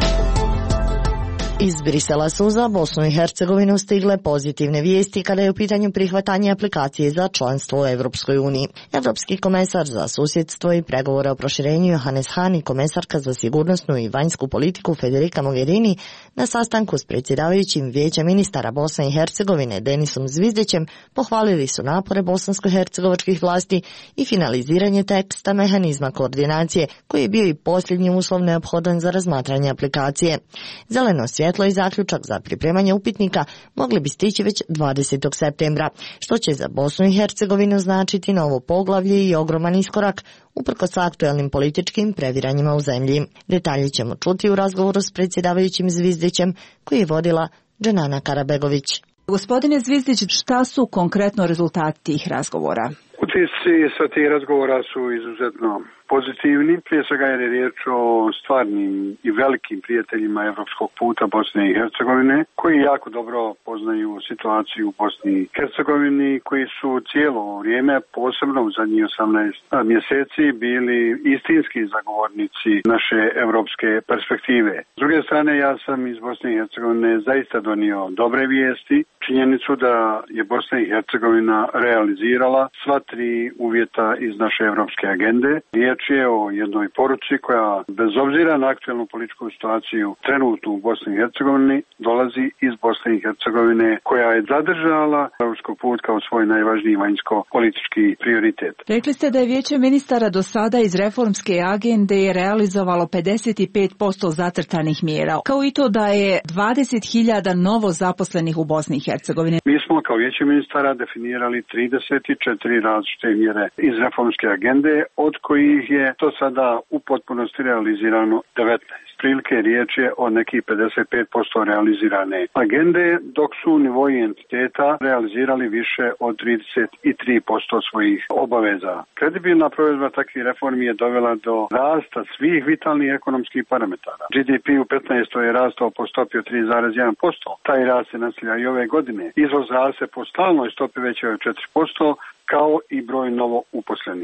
Iz Brisela su za Bosnu i Hercegovinu stigle pozitivne vijesti kada je u pitanju prihvatanje aplikacije za članstvo u Evropskoj uniji. Evropski komesar za susjedstvo i pregovore o proširenju Johannes Hahn i komesarka za sigurnosnu i vanjsku politiku Federica Mogherini na sastanku s predsjedavajućim Vijeća ministara Bosne i Hercegovine Denisom Zvizdićem pohvalili su napore bosansko-hercegovačkih vlasti i finaliziranje teksta mehanizma koordinacije koji je bio i posljednji uslov neophodan za razmatranje aplikacije. Zeleno svjetlo i zaključak za pripremanje upitnika mogli bi stići već dvadesetog septembra, što će za Bosnu i Hercegovinu značiti novo poglavlje i ogroman iskorak uprkos aktualnim političkim previranjima u zemlji. Detalje ćemo čuti u razgovoru s predsjedavajućim Zvizdićem koji je vodila Dženana Karabegović. Gospodine Zvizdić, šta su konkretno rezultati tih razgovora? Utisci sa tih razgovora su izuzetno pozitivni, prije svega jer je riječ o stvarnim i velikim prijateljima evropskog puta Bosne i Hercegovine, koji jako dobro poznaju situaciju u Bosni i Hercegovini, koji su cijelo vrijeme, posebno u zadnjih osamnaest mjeseci, bili istinski zagovornici naše evropske perspektive. S druge strane, ja sam iz Bosne i Hercegovine zaista donio dobre vijesti, činjenicu da je Bosna i Hercegovina realizirala sva tri uvjeta iz naše evropske agende. Riječ je o jednoj poruci koja, bez obzira na aktualnu političku situaciju trenutnu u Bosni i Hercegovini, dolazi iz Bosne i Hercegovine, koja je zadržala evropski put kao svoj najvažniji vanjsko-politički prioritet. Rekli ste da je Vijeće ministara do sada iz reformske agende je realizovalo pedeset pet posto zacrtanih mjera, kao i to da je dvadeset hiljada novo zaposlenih u Bosni i Hercegovini. Mi smo kao Vijeće ministara definirali trideset četiri različite mjere iz reformske agende, od kojih je to sada u potpunosti realizirano devetnaest. Prilike riječ je o nekih pedeset pet posto realizirane agende, dok su nivoi entiteta realizirali više od trideset tri posto svojih obaveza. Kredibilna provedba takvih reformi je dovela do rasta svih vitalnih ekonomskih parametara. G D P u petnaestoj je rastao po stopi od tri zarez jedan posto. Taj rast se nastavlja i ove godine. Izvoz raste po stalnoj stopi većoj od četiri posto, kao i broj novo uposlenih.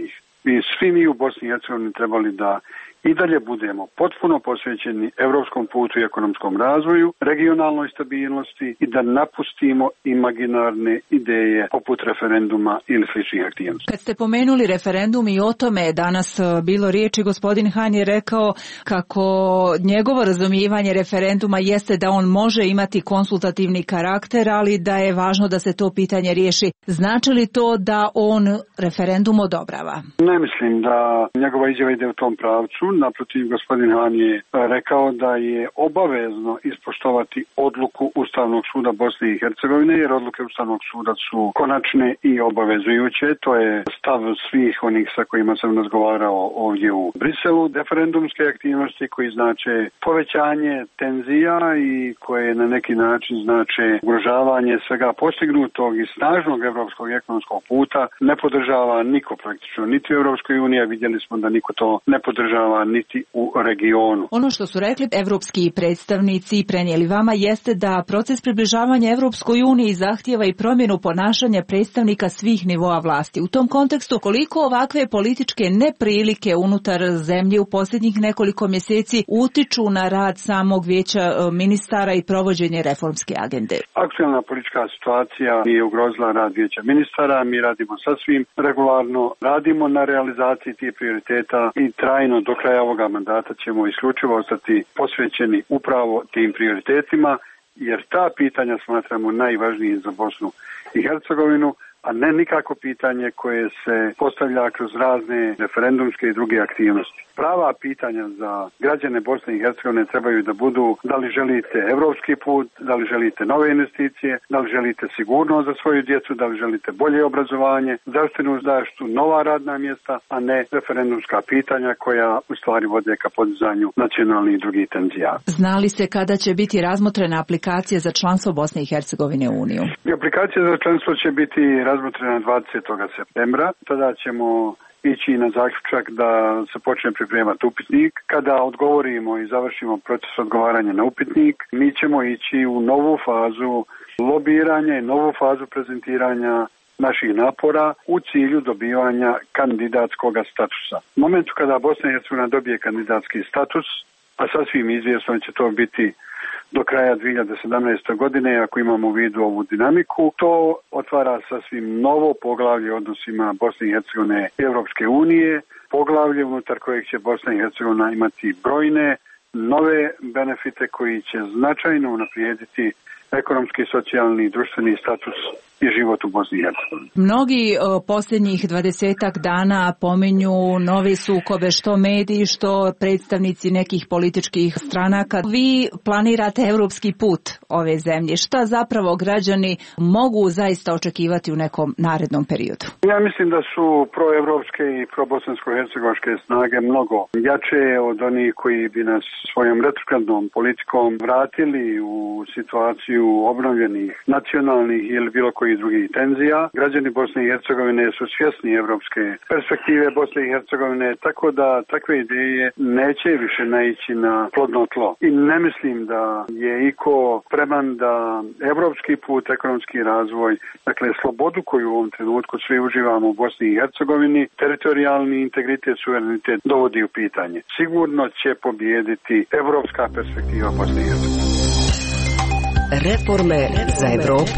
bi svi mi u Bosni i Hercegovini trebali da i dalje budemo potpuno posvećeni evropskom putu i ekonomskom razvoju, regionalnoj stabilnosti i da napustimo imaginarne ideje poput referenduma ili sličnih aktivnosti. Kad ste pomenuli referendum i o tome je danas bilo riječi, gospodin Han je rekao kako njegovo razumijevanje referenduma jeste da on može imati konsultativni karakter, ali da je važno da se to pitanje riješi. Znači li to da on referendum odobrava? Ne mislim da njegova izjava ide u tom pravcu. Naprotiv, gospodin Han je rekao da je obavezno ispoštovati odluku Ustavnog suda Bosne i Hercegovine, jer odluke Ustavnog suda su konačne i obavezujuće. To je stav svih onih sa kojima sam razgovarao ovdje u Briselu. Referendumske aktivnosti koji znače povećanje tenzija i koje na neki način znače ugrožavanje svega postignutog i snažnog evropskog i ekonomskog puta ne podržava niko praktično, niti u Europskoj uniji, a vidjeli smo da niko to ne podržava niti u regionu. Ono što su rekli evropski predstavnici i prenijeli vama jeste da proces približavanja Evropskoj uniji zahtijeva i promjenu ponašanja predstavnika svih nivoa vlasti. U tom kontekstu, koliko ovakve političke neprilike unutar zemlje u posljednjih nekoliko mjeseci utiču na rad samog vijeća ministara i provođenje reformske agende? Aktualna politička situacija nije ugrozila rad vijeća ministara, mi radimo sasvim regularno, radimo na realizaciji tih prioriteta i trajno do kraja ovoga mandata ćemo isključivo ostati posvećeni upravo tim prioritetima, jer ta pitanja smatramo najvažnijim za Bosnu i Hercegovinu, a ne nikako pitanje koje se postavlja kroz razne referendumske i druge aktivnosti. Prava pitanja za građane Bosne i Hercegovine trebaju da budu da li želite evropski put, da li želite nove investicije, da li želite sigurnost za svoju djecu, da li želite bolje obrazovanje, zdravstvenu zaštitu, nova radna mjesta, a ne referendumska pitanja koja u stvari vode ka podizanju nacionalnih i drugih tenzija. Znali ste kada će biti razmotrena aplikacija za članstvo Bosne i Hercegovine u Uniju? Aplikacija za članstvo će biti razmotrena dvadesetog septembra. Tada ćemo ići na zaključak da se počne pripremati upitnik. Kada odgovorimo i završimo proces odgovaranja na upitnik, mi ćemo ići u novu fazu lobiranja i novu fazu prezentiranja naših napora u cilju dobivanja kandidatskog statusa. U momentu kada Bosna i Hercegovina dobije kandidatski status, a sasvim izvjesno će to biti do kraja dvije hiljade sedamnaeste. godine, ako imamo u vidu ovu dinamiku, to otvara sasvim novo poglavlje odnosima Bosne i Hercegovine i Europske unije, poglavlje unutar kojeg će Bosna i Hercegovina imati brojne nove benefite koji će značajno unaprijediti ekonomski, socijalni i društveni status i život u Bosni i Hercegovini. Mnogi o, posljednjih dvadesetak dana pominju nove sukobe, što mediji, što predstavnici nekih političkih stranaka. Vi planirate europski put ove zemlje. Šta zapravo građani mogu zaista očekivati u nekom narednom periodu? Ja mislim da su proevropske i probosansko-hercegovačke snage mnogo jače od onih koji bi nas svojom retrogradnom politikom vratili u situaciju obnovljenih nacionalnih ili bilo koji drugih tenzija. Građani Bosne i Hercegovine su svjesni evropske perspektive Bosne i Hercegovine, tako da takve ideje neće više naići na plodno tlo. I ne mislim da je iko spreman da evropski put, ekonomski razvoj, dakle slobodu koju u ovom trenutku svi uživamo u Bosni i Hercegovini, teritorijalni integritet, suverenitet dovodi u pitanje. Sigurno će pobijediti evropska perspektiva Bosne i Hercegovine. Reforme za Evropu.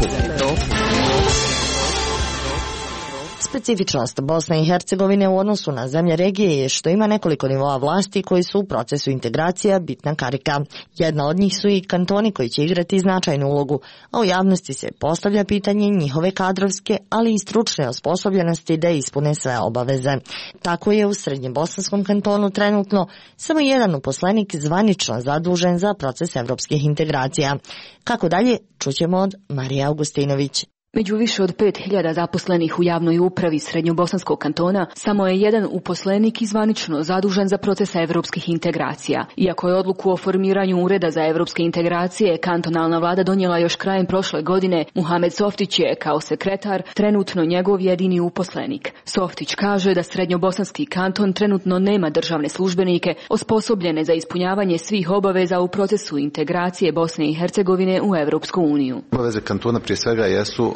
Specifičnost Bosne i Hercegovine u odnosu na zemlje regije je što ima nekoliko nivoa vlasti koji su u procesu integracija bitna karika. Jedna od njih su i kantoni koji će igrati značajnu ulogu, a u javnosti se postavlja pitanje njihove kadrovske, ali i stručne osposobljenosti da ispune sve obaveze. Tako je u Srednjebosanskom kantonu trenutno samo jedan uposlenik zvanično zadužen za proces evropskih integracija. Kako dalje, čućemo od Marije Augustinović. Među više od pet hiljada zaposlenih u javnoj upravi Srednjobosanskog kantona samo je jedan uposlenik izvanično zadužen za procese evropskih integracija. Iako je odluku o formiranju Ureda za evropske integracije kantonalna vlada donijela još krajem prošle godine, Muhamed Softić je kao sekretar trenutno njegov jedini uposlenik. Softić kaže da Srednjobosanski kanton trenutno nema državne službenike osposobljene za ispunjavanje svih obaveza u procesu integracije Bosne i Hercegovine u Evropsku uniju. Obaveze kantona prije svega jesu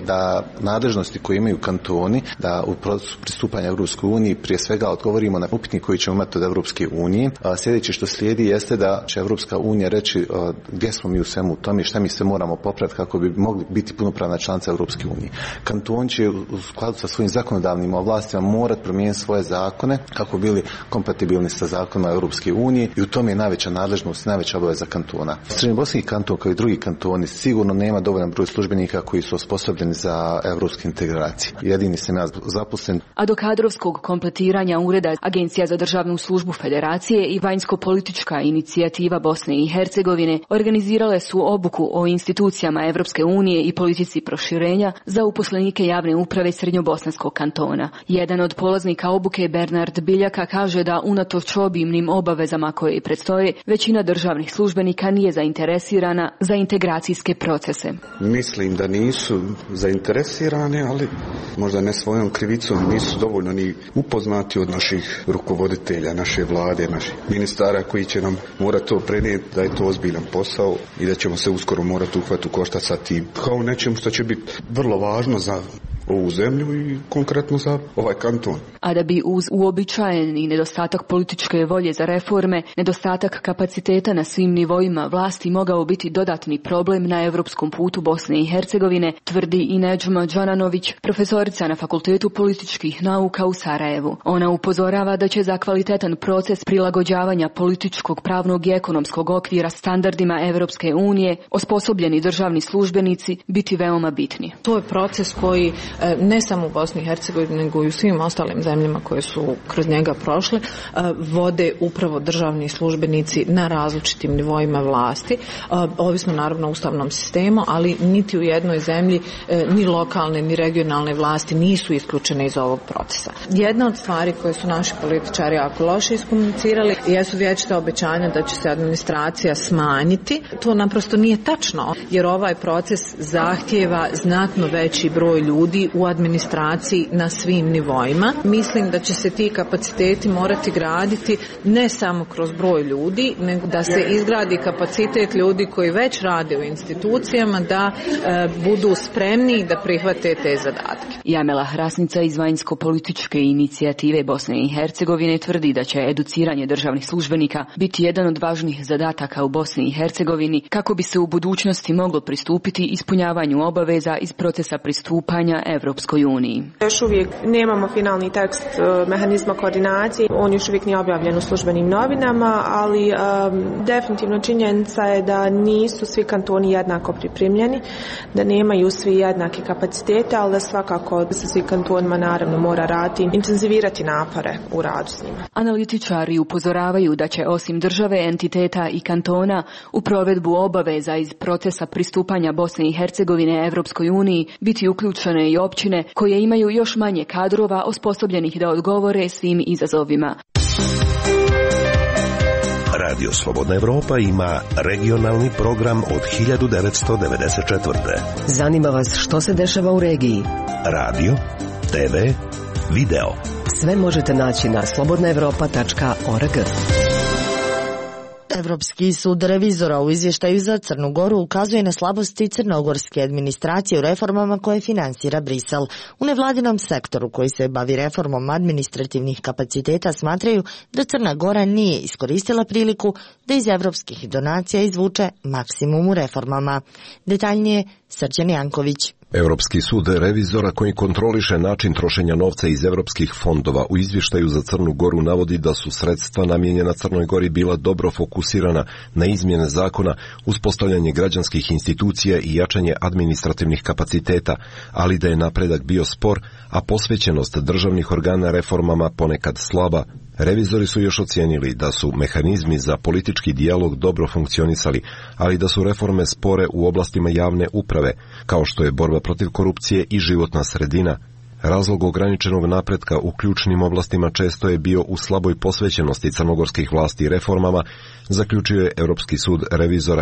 da nadležnosti koje imaju kantoni, da u procesu pristupanja Europskoj uniji prije svega odgovorimo na upitnik koji ćemo imati od Europske unije. Sljedeće što slijedi jeste da će Europska unija reći gdje smo mi u svemu tome i šta mi se moramo popraviti kako bi mogli biti punopravna članica Europske unije. Kanton će u skladu sa svojim zakonodavnim ovlastima morati promijeniti svoje zakone kako bili kompatibilni sa zakonima Europske unije i u tome je najveća nadležnost, najveća obaveza kantona. Srednjobosanski kanton kao i drugi kantoni sigurno nema dovoljan broj službenika koji su osposobljeni za evropske integracije. Jedini sam ja zaposlen. A do kadrovskog kompletiranja ureda Agencija za državnu službu Federacije i vanjsko-politička inicijativa Bosne i Hercegovine organizirale su obuku o institucijama Evropske unije i politici proširenja za uposlenike javne uprave Srednjobosanskog kantona. Jedan od polaznika obuke, Bernard Biljaka, kaže da unatoč obimnim obavezama koje predstoje, većina državnih službenika nije zainteresirana za integracijske procese. Mislim da nisu zainteresirani, ali možda ne svojom krivicom, nisu dovoljno ni upoznati od naših rukovoditelja, naše vlade, naših ministara koji će nam morati to prenijeti da je to ozbiljan posao i da ćemo se uskoro morati uhvati u koštac sa tim. Kao nečemu što će biti vrlo važno za ovu zemlju i konkretno za ovaj kanton. A da bi uz uobičajeni nedostatak političke volje za reforme, nedostatak kapaciteta na svim nivoima vlasti mogao biti dodatni problem na evropskom putu Bosne i Hercegovine, tvrdi i Nedžma Đananović, profesorica na Fakultetu političkih nauka u Sarajevu. Ona upozorava da će za kvalitetan proces prilagođavanja političkog, pravnog i ekonomskog okvira standardima Evropske unije osposobljeni državni službenici biti veoma bitni. To je proces koji ne samo u Bosni i Hercegovini, nego i u svim ostalim zemljama koje su kroz njega prošle, vode upravo državni službenici na različitim nivoima vlasti, ovisno naravno o ustavnom sistemu, ali niti u jednoj zemlji ni lokalne ni regionalne vlasti nisu isključene iz ovog procesa. Jedna od stvari koje su naši političari jako loše iskomunicirali jesu vječita obećanja da će se administracija smanjiti. To naprosto nije tačno, jer ovaj proces zahtijeva znatno veći broj ljudi u administraciji na svim nivoima. Mislim da će se ti kapaciteti morati graditi ne samo kroz broj ljudi, nego da se izgradi kapacitet ljudi koji već rade u institucijama da e, budu spremni da prihvate te zadatke. Jamela Hrasnica iz vanjsko-političke inicijative Bosne i Hercegovine tvrdi da će educiranje državnih službenika biti jedan od važnih zadataka u Bosni i Hercegovini kako bi se u budućnosti moglo pristupiti ispunjavanju obaveza iz procesa pristupanja Evropskoj uniji. Još uvijek nemamo finalni tekst mehanizma koordinacije, on još uvijek nije objavljen u službenim novinama, ali um, definitivno činjenica je da nisu svi kantoni jednako pripremljeni, da nemaju svi jednake kapacitete, ali da svakako sa svi kantonima naravno mora raditi, intenzivirati napore u radu s njima. Analitičari upozoravaju da će osim države, entiteta i kantona u provedbu obaveza iz procesa pristupanja Bosne i Hercegovine Evropskoj uniji biti uključene i općine koje imaju još manje kadrova osposobljenih da odgovore svim izazovima. Radio Slobodna Evropa ima regionalni program od hiljadu devetsto devedeset četvrte. Zanima vas što se dešava u regiji? Radio, te ve, video. Sve možete naći na slobodna evropa tačka org. Evropski sud revizora u izvještaju za Crnu Goru ukazuje na slabosti crnogorske administracije u reformama koje finansira Brisel. U nevladinom sektoru koji se bavi reformom administrativnih kapaciteta smatraju da Crna Gora nije iskoristila priliku da iz evropskih donacija izvuče maksimum u reformama. Detaljnije Srđan Janković. Europski sud revizora koji kontroliše način trošenja novca iz evropskih fondova u izvještaju za Crnu Goru navodi da su sredstva namijenjena Crnoj Gori bila dobro fokusirana na izmjene zakona, uspostavljanje građanskih institucija i jačanje administrativnih kapaciteta, ali da je napredak bio spor, a posvećenost državnih organa reformama ponekad slaba. Revizori su još ocijenili da su mehanizmi za politički dijalog dobro funkcionisali, ali da su reforme spore u oblastima javne uprave, kao što je borba protiv korupcije i životna sredina. Razlog ograničenog napretka u ključnim oblastima često je bio u slaboj posvećenosti crnogorskih vlasti reformama, zaključio je Europski sud revizora.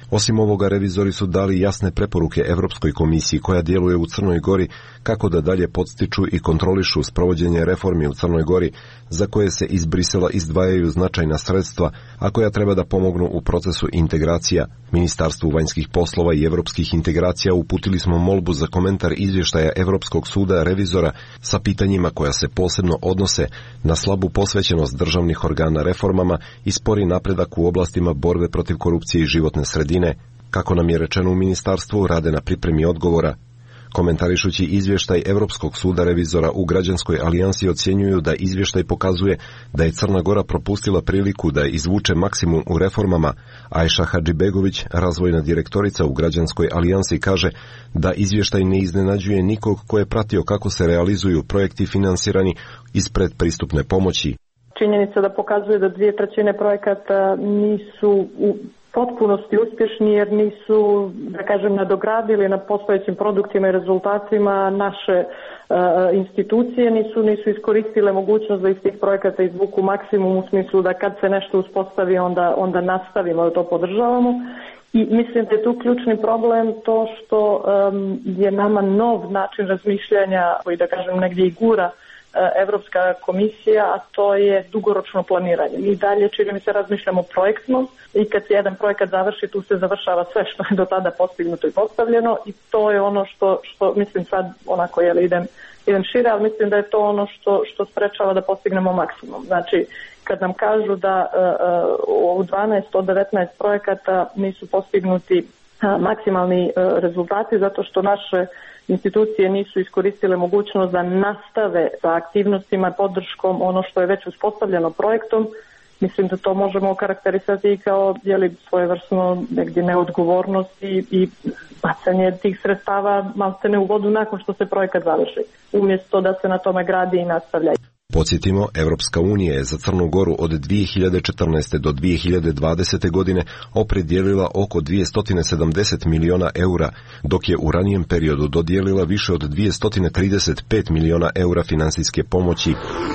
Osim ovoga, revizori su dali jasne preporuke Europskoj komisiji koja djeluje u Crnoj Gori kako da dalje podstiču i kontrolišu sprovođenje reformi u Crnoj Gori za koje se iz Brisela izdvajaju značajna sredstva, a koja treba da pomognu u procesu integracija. Ministarstvu vanjskih poslova i europskih integracija uputili smo molbu za komentar izvještaja Europskog suda revizora sa pitanjima koja se posebno odnose na slabu posvećenost državnih organa reformama i spori napredak u oblastima borbe protiv korupcije i životne sredine. Kako nam je rečeno u ministarstvu, rade na pripremi odgovora. Komentarišući izvještaj Europskog suda revizora u Građanskoj alijansi ocjenjuju da izvještaj pokazuje da je Crna Gora propustila priliku da izvuče maksimum u reformama. Ajša Hadžibegović, razvojna direktorica u Građanskoj alijansi, kaže da izvještaj ne iznenađuje nikog ko je pratio kako se realizuju projekti finansirani iz predpristupne pomoći. Činjenica da pokazuje da dvije trećine projekata nisu u potpunosti uspješni jer nisu, da kažem, nadogradili na postojećim produktima i rezultatima naše uh, institucije, nisu, nisu iskoristile mogućnost da iz tih projekata izvuku maksimum u smislu da kad se nešto uspostavi onda, onda nastavimo da to podržavamo. I mislim da je tu ključni problem to što um, je nama nov način razmišljanja koji, da kažem, negdje i gura Evropska komisija, a to je dugoročno planiranje. Mi dalje, čini mi se, razmišljamo projektno i kad se jedan projekat završi, tu se završava sve što je do tada postignuto i postavljeno i to je ono što, što mislim sad, onako, jel, idem, idem šire, ali mislim da je to ono što, što sprečava da postignemo maksimum. Znači, kad nam kažu da uh, u dvanaest od devetnaest projekata nisu postignuti uh, maksimalni uh, rezultati zato što naše institucije nisu iskoristile mogućnost da nastave sa aktivnostima, podrškom ono što je već uspostavljeno projektom. Mislim da to možemo okarakterisati kao jeli, svojevrsno negdje neodgovornost i, i bacanje tih sredstava maltene u vodu nakon što se projekat završi, umjesto da se na tome gradi i nastavlja. Podsjetimo, Evropska unija je za Crnu Goru od dvije hiljade četrnaeste. do dvije hiljade dvadesete. godine opredijelila oko dvjesto sedamdeset miliona eura, dok je u ranijem periodu dodijelila više od dvjesto trideset pet miliona eura finansijske pomoći.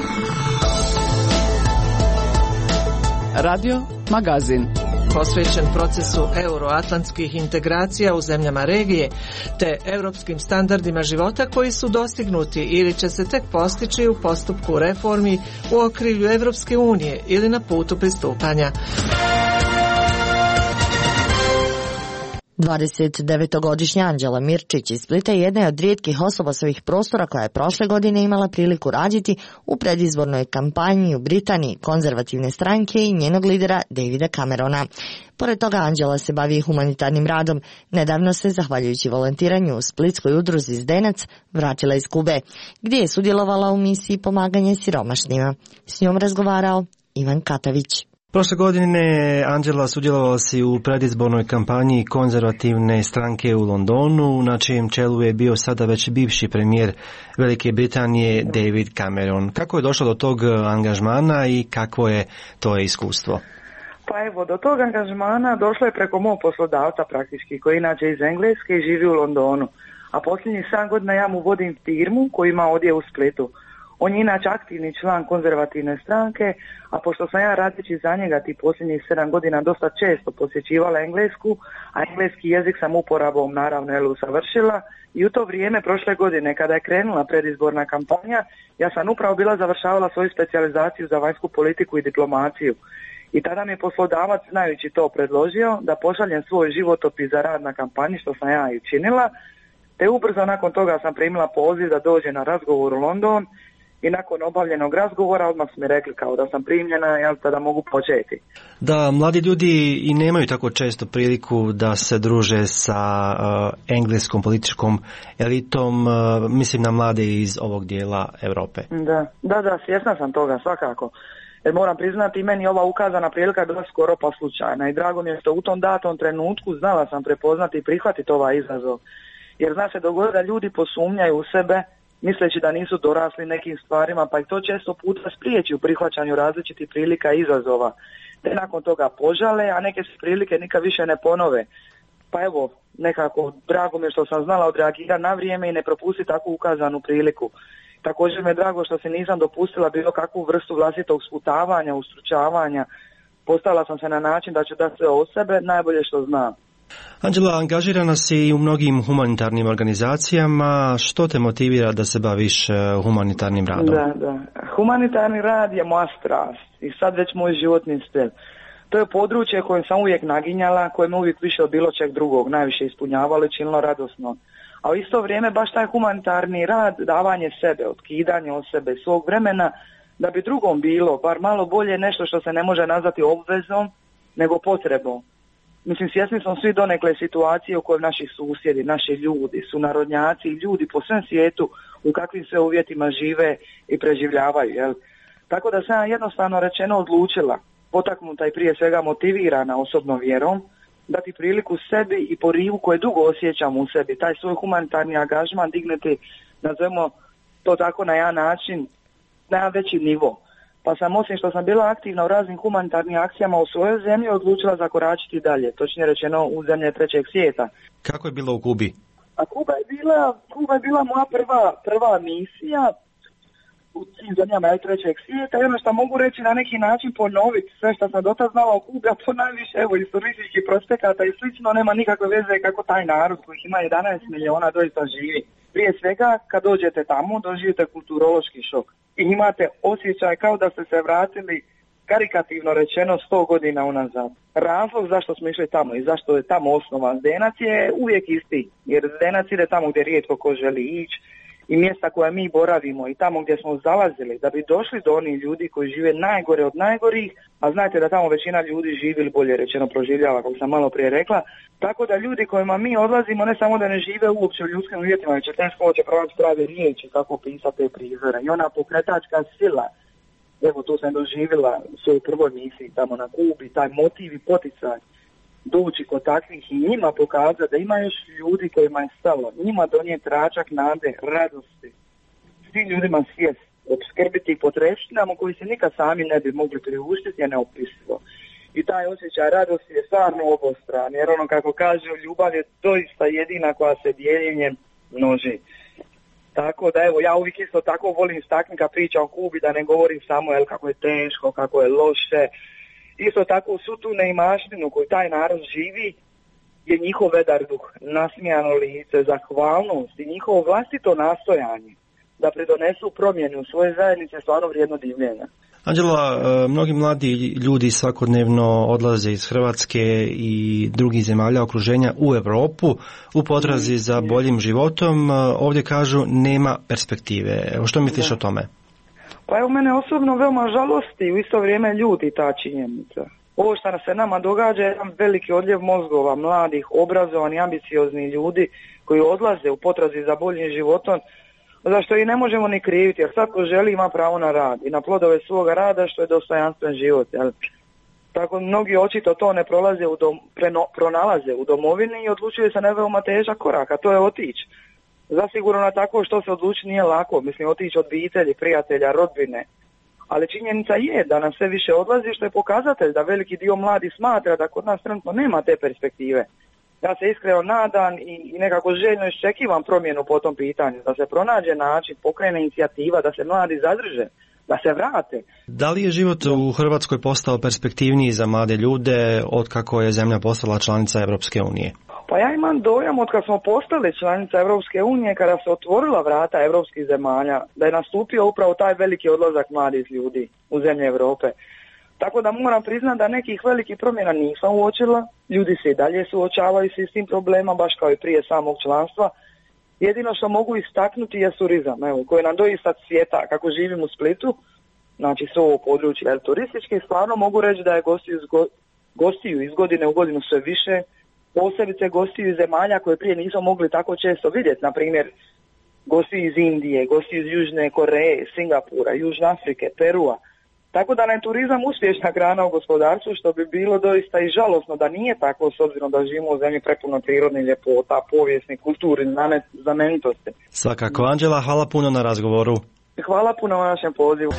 Radio Magazin, posvećen procesu euroatlantskih integracija u zemljama regije te europskim standardima života koji su dostignuti ili će se tek postići u postupku reformi u okrilju Evropske unije ili na putu pristupanja. dvadesetdevetogodišnja Anđela Mirčić iz Splita je jedna od rijetkih osoba s ovih prostora koja je prošle godine imala priliku raditi u predizbornoj kampanji u Britaniji konzervativne stranke i njenog lidera Davida Camerona. Pored toga, Anđela se bavi humanitarnim radom. Nedavno se, zahvaljujući volontiranju u splitskoj udruzi Zdenac, vratila iz Kube, gdje je sudjelovala u misiji pomaganja siromašnima. S njom razgovarao Ivan Katavić. Prošle godine Anđela sudjelovala si u predizbornoj kampanji konzervativne stranke u Londonu, na čijem čelu je bio sada već bivši premijer Velike Britanije David Cameron. Kako je došlo do tog angažmana i kakvo je to iskustvo? Pa evo, do tog angažmana došlo je preko mog poslodavca praktički, koji inače iz Engleske i živi u Londonu. A posljednjih sedam godina ja mu vodim firmu koji ima odjel u Splitu. On je inače aktivni član konzervativne stranke, a pošto sam ja radeći za njega ti posljednjih sedam godina dosta često posjećivala Englesku, a engleski jezik sam uporabom naravno jel usavršila, i u to vrijeme prošle godine kada je krenula predizborna kampanja, ja sam upravo bila završavala svoju specijalizaciju za vanjsku politiku i diplomaciju. I tada mi je poslodavac, znajući to, predložio da pošaljem svoj životopis za rad na kampanji, što sam ja i učinila, te ubrzo nakon toga sam primila poziv da dođe na razgovor u London. I nakon obavljenog razgovora odmah su mi rekli kao da sam primljena, jel, tada mogu početi. Da, mladi ljudi i nemaju tako često priliku da se druže sa uh, engleskom političkom elitom, uh, mislim na mlade iz ovog dijela Europe. Da, da, da, svjesna sam toga, svakako. Jer moram priznati, meni ova ukazana prilika je bila skoro pa slučajna i drago mi je što u tom datom trenutku znala sam prepoznati i prihvatiti ovaj izazov. Jer zna se dogoditi da ljudi posumnjaju u sebe, misleći da nisu dorasli nekim stvarima, pa i to često puta spriječi u prihvaćanju različitih prilika i izazova. Te nakon toga požale, a neke se prilike nikad više ne ponove. Pa evo, nekako drago mi je što sam znala odreagirati na vrijeme i ne propustiti takvu ukazanu priliku. Također mi je drago što se nisam dopustila bilo kakvu vrstu vlastitog sputavanja, ustručavanja. Postavila sam se na način da ću dati sve od sebe, najbolje što znam. Anđela, angažirana si i u mnogim humanitarnim organizacijama. Što te motivira da se baviš humanitarnim radom? Da, da. Humanitarni rad je moja strast i sad već moj životni stil. To je područje koje sam uvijek naginjala, koje me uvijek više od bilo čeg drugog najviše ispunjavalo i činilo radosno. A u isto vrijeme baš taj humanitarni rad, davanje sebe, otkidanje od sebe, svog vremena, da bi drugom bilo bar malo bolje, nešto što se ne može nazvati obvezom, nego potrebom. Mislim, svjesni smo svi donekle situacije u kojoj naši susjedi, naši ljudi, sunarodnjaci i ljudi po svem svijetu u kakvim sve uvjetima žive i preživljavaju. Jel? Tako da sam jednostavno rečeno odlučila, potaknuta i prije svega motivirana osobnom vjerom, dati priliku sebi i porivu koje dugo osjećam u sebi, taj svoj humanitarni angažman digneti, nazvemo to tako na jedan način, na jedan veći nivo. Pa sam, osim što sam bila aktivna u raznim humanitarnim akcijama u svojoj zemlji, odlučila zakoračiti dalje, točnije rečeno u zemlje trećeg svijeta. Kako je bilo u Kubi? A Kuba je bila, Kuba je bila moja prva, prva misija u svim zemljama trećeg svijeta i ono što mogu reći na neki način ponoviti sve što sam dotad znala o Kubi, a to najviše evo iz turističkih prospekata i slično nema nikakve veze kako taj narod koji ima jedanaest milijuna doista živi. Prije svega kad dođete tamo doživite kulturološki šok i imate osjećaj kao da ste se vratili karikativno rečeno sto godina unazad. Razlog zašto smo išli tamo i zašto je tamo osnovan Zdenac je uvijek isti, jer Zdenac ide tamo gdje rijetko ko želi ići i mjesta koja mi boravimo i tamo gdje smo zalazili da bi došli do onih ljudi koji žive najgore od najgorih, a znate da tamo većina ljudi živi ili bolje rečeno proživljava, kako sam malo prije rekla, tako da ljudi kojima mi odlazimo ne samo da ne žive uopće u ljudskim uvjetima, već je teško će pronaći prave riječi kako pisati te prizore i ona pokretačka sila, evo tu sam doživjela u svojoj prvoj misiji tamo na Kubi, taj motiv i poticaj doći kod takvih i njima pokazati da ima još ljudi kojima je stalo, njima donijeti tračak nade, radosti, svim ljudima svijest, opskrbiti potrepštinama koji se nikad sami ne bi mogli priuštiti je neopisivo. I taj osjećaj radosti je stvarno obostran, jer ono kako kaže, ljubav je doista jedina koja se dijeljenjem množi. Tako da evo, ja uvijek isto tako volim istaknuti kad pričam o Kubi, da ne govorim samo jel, kako je teško, kako je loše. Isto tako svu tu neimaštinu koju taj narod živi je njihov vedar duh, nasmijano lice, zahvalnost i njihovo vlastito nastojanje da pridonesu promjenu u svoje zajednice stvarno vrijedno divljenja. Anđela, mnogi mladi ljudi svakodnevno odlaze iz Hrvatske i drugih zemalja okruženja u Europu u potrazi za boljim životom. Ovdje kažu nema perspektive. Što misliš da. o tome? Pa evo mene osobno veoma žalosti u isto vrijeme ljudi ta činjenica. Ovo što se nama događa je jedan veliki odljev mozgova, mladih, obrazovani, ambiciozni ljudi koji odlaze u potrazi za boljim životom, zašto i ne možemo ni kriviti, jer svatko želi ima pravo na rad i na plodove svoga rada što je dostojanstven život. Jel? Tako mnogi očito to ne prolaze u dom, preno, pronalaze u domovini i odlučuju se na veoma težak korak, a to je otići. Zasigurno na tako što se odluči nije lako, mislim otići od obitelji, prijatelja, rodbine. Ali činjenica je da nam sve više odlazi što je pokazatelj da veliki dio mladih smatra da kod nas trenutno nema te perspektive. Ja se iskreno nadam i, i nekako željno iščekivam promjenu po tom pitanju, da se pronađe način, pokrene inicijativa, da se mladi zadrže, da se vrate. Da li je život u Hrvatskoj postao perspektivniji za mlade ljude od kako je zemlja postala članica Europske unije? Pa ja imam dojam od kad smo postali članica Europske unije, kada se otvorila vrata europskih zemalja, da je nastupio upravo taj veliki odlazak mladih ljudi u zemlje Europe. Tako da moram priznati da nekih velikih promjena nisam uočila, ljudi se i dalje suočavaju s istim problema, baš kao i prije samog članstva. Jedino što mogu istaknuti je turizam, evo, koji nam doista cvjeta, kako živim u Splitu, znači s ovo područje, jer turistički stvarno mogu reći da je gostiju iz, go, gostiju iz godine u godinu sve više, posebice gostiju iz zemalja koje prije nismo mogli tako često vidjeti, na primjer gostiju iz Indije, gostiju iz Južne Koreje, Singapura, Južne Afrike, Perua. Tako da nam je turizam uspješna grana u gospodarstvu, što bi bilo doista i žalosno da nije tako, s obzirom da živimo u zemlji prepuno prirodnih ljepota, povijesnih, kulturnih znamenitosti. Svakako, Anđela, hvala puno na razgovoru. Hvala puno na našem pozivu.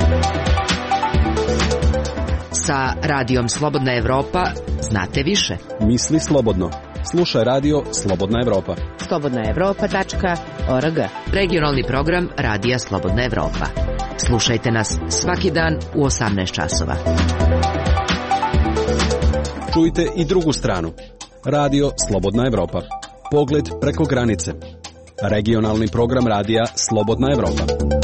Sa radijom Slobodna Evropa znate više. Misli slobodno. Slušaj radio Slobodna Evropa. slobodna evropa tačka org. Regionalni program Radija Slobodna Evropa. Slušajte nas svaki dan u osamnaest časova. Čujte i drugu stranu. Radio Slobodna Evropa. Pogled preko granice. Regionalni program radija Slobodna Evropa.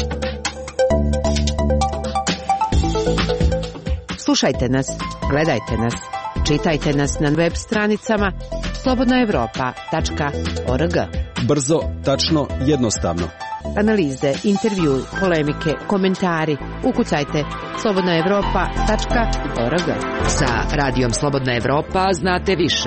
Slušajte nas, gledajte nas, čitajte nas na web stranicama slobodna evropa tačka org. Brzo, tačno, jednostavno. Analize, intervju, polemike, komentari. Ukucajte slobodna evropa tačka org. Sa radijom Slobodna Evropa znate više.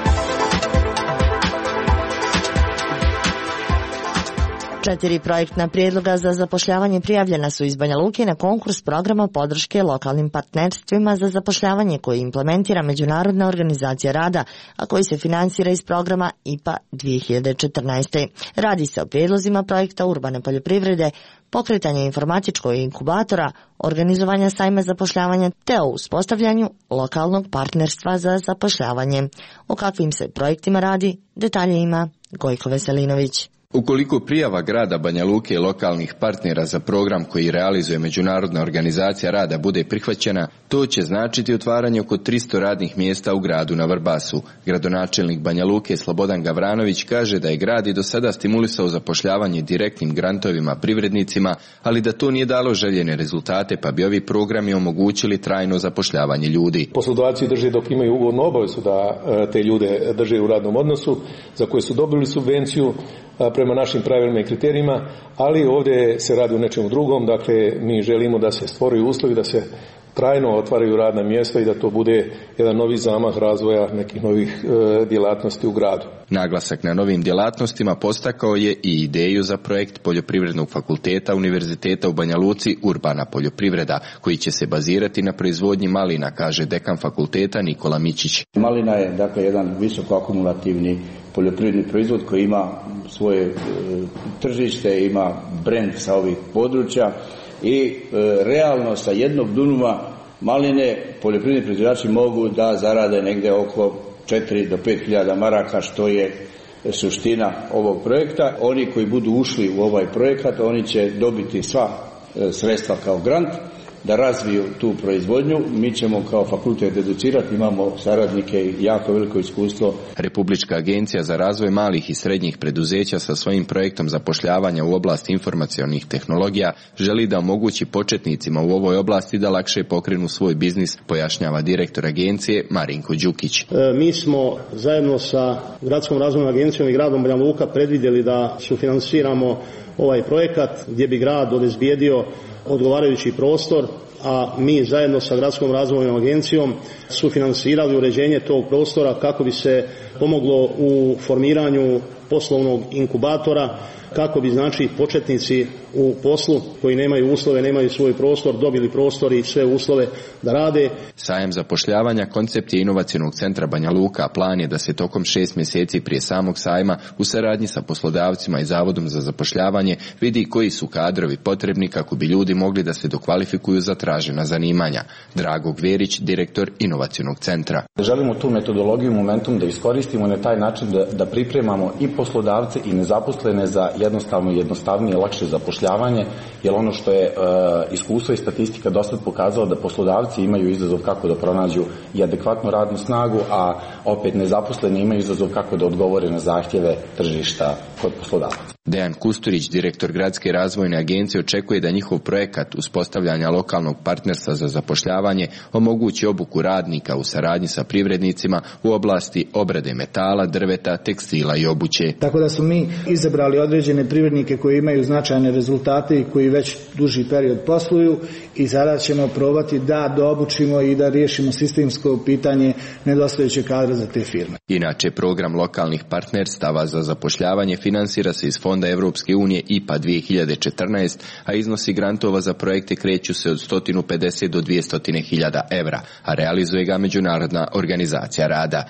Četiri projektna prijedloga za zapošljavanje prijavljena su iz Banja Luke na konkurs programa podrške lokalnim partnerstvima za zapošljavanje koji implementira Međunarodna organizacija rada, a koji se finansira iz programa I P A dvije hiljade četrnaeste. Radi se o prijedlozima projekta urbane poljoprivrede, pokretanja informatičkog inkubatora, organizovanja sajma zapošljavanja te o uspostavljanju lokalnog partnerstva za zapošljavanje. O kakvim se projektima radi, detalje ima Gojko Veselinović. Ukoliko prijava grada Banja Luke i lokalnih partnera za program koji realizuje Međunarodna organizacija rada bude prihvaćena, to će značiti otvaranje oko tristo radnih mjesta u gradu na Vrbasu. Gradonačelnik Banja Luke Slobodan Gavranović kaže da je grad i do sada stimulisao zapošljavanje direktnim grantovima privrednicima, ali da to nije dalo željene rezultate, pa bi ovi programi omogućili trajno zapošljavanje ljudi. Poslodavci drže dok imaju ugovornu obavezu da te ljude drže u radnom odnosu, za koje su dobili subvenciju prema našim pravilima i kriterijima, ali ovdje se radi o nečemu drugom. Dakle, mi želimo da se stvoraju uslovi, da se trajno otvaraju radna mjesta i da to bude jedan novi zamah razvoja nekih novih e, djelatnosti u gradu. Naglasak na novim djelatnostima postakao je i ideju za projekt Poljoprivrednog fakulteta Univerziteta u Banja Luci Urbana poljoprivreda, koji će se bazirati na proizvodnji malina, kaže dekan fakulteta Nikola Mičić. Malina je dakle jedan visoko akumulativni poljoprivredni proizvod koji ima svoje e, tržište, ima brend sa ovih područja i e, realno sa jednog dunuma maline poljoprivredni proizvođači mogu da zarade negdje oko četiri do pet hiljada maraka, što je suština ovog projekta. Oni koji budu ušli u ovaj projekat, oni će dobiti sva e, sredstva kao grant da razviju tu proizvodnju. Mi ćemo kao fakultet educirati, imamo saradnike i jako veliko iskustvo. Republička agencija za razvoj malih i srednjih preduzeća sa svojim projektom zapošljavanja u oblasti informacionih tehnologija želi da omogući početnicima u ovoj oblasti da lakše pokrenu svoj biznis, pojašnjava direktor agencije Marinko Đukić. E, mi smo zajedno sa Gradskom razvojnom agencijom i gradom Banja Luka predvidjeli da sufinansiramo ovaj projekat gdje bi grad obezbijedio odgovarajući prostor, a mi zajedno sa Gradskom razvojnom agencijom sufinansirali uređenje tog prostora kako bi se pomoglo u formiranju poslovnog inkubatora, kako bi znači početnici u poslu koji nemaju uslove, nemaju svoj prostor, dobili prostor i sve uslove da rade. Sajam zapošljavanja koncept je inovacionog centra Banja Luka, a plan je da se tokom šest mjeseci prije samog sajma u saradnji sa poslodavcima i Zavodom za zapošljavanje vidi koji su kadrovi potrebni kako bi ljudi mogli da se dokvalifikuju za tražena zanimanja. Drago Gverić, direktor inovacionog centra. Želimo tu metodologiju momentum da iskoristimo na taj način da, da pripremamo i poslodavce i nezaposlene za jednostavno jednostavnije lakše zapošljavanje, jer ono što je e, iskustvo i statistika dosta pokazalo da poslodavci imaju izazov kako da pronađu i adekvatnu radnu snagu, a opet nezaposleni imaju izazov kako da odgovore na zahtjeve tržišta kod poslodavaca. Dejan Kusturić, direktor Gradske razvojne agencije, očekuje da njihov projekat uspostavljanja lokalnog partnerstva za zapošljavanje omogući obuku radnika u saradnji sa privrednicima u oblasti obrade metala, drveta, tekstila i obuće. Tako da smo mi izabrali određene privrednike koji imaju značajne rezultate i koji već duži period posluju i sada ćemo probati da doobučimo i da riješimo sistemsko pitanje nedostajućeg kadra za te firme. Inače, program lokalnih partnerstava za zapošljavanje finansira se iz Fonda Evropske unije I P A dvije hiljade četrnaest, a iznosi grantova za projekte kreću se od sto pedeset do dvjesto hiljada evra, a realizuje ga Međunarodna organizacija rada.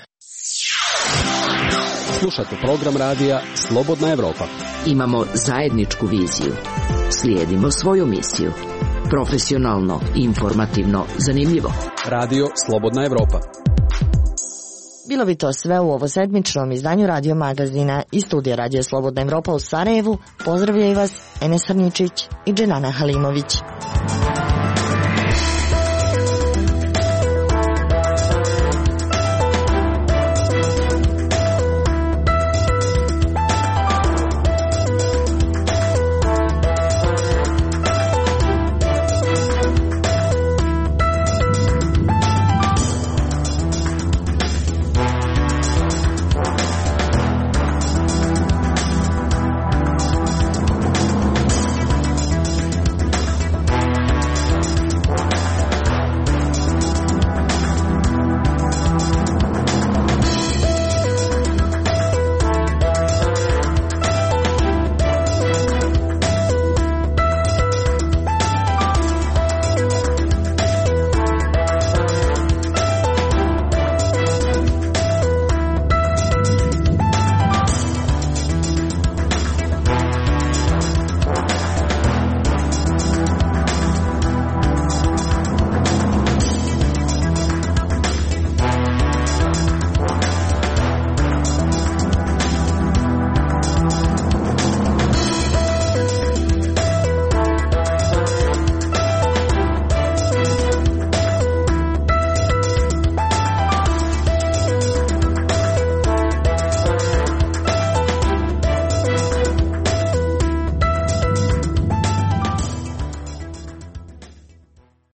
Slušate program radija Slobodna Evropa. Imamo zajedničku viziju. Slijedimo svoju misiju. Profesionalno, informativno, zanimljivo. Radio Slobodna Evropa. Bilo bi to sve u ovosedmičnom izdanju Radio Magazina i studija Radio Slobodna Evropa u Sarajevu. Pozdravljaju vas Enes Arničić i Dženana Halimović.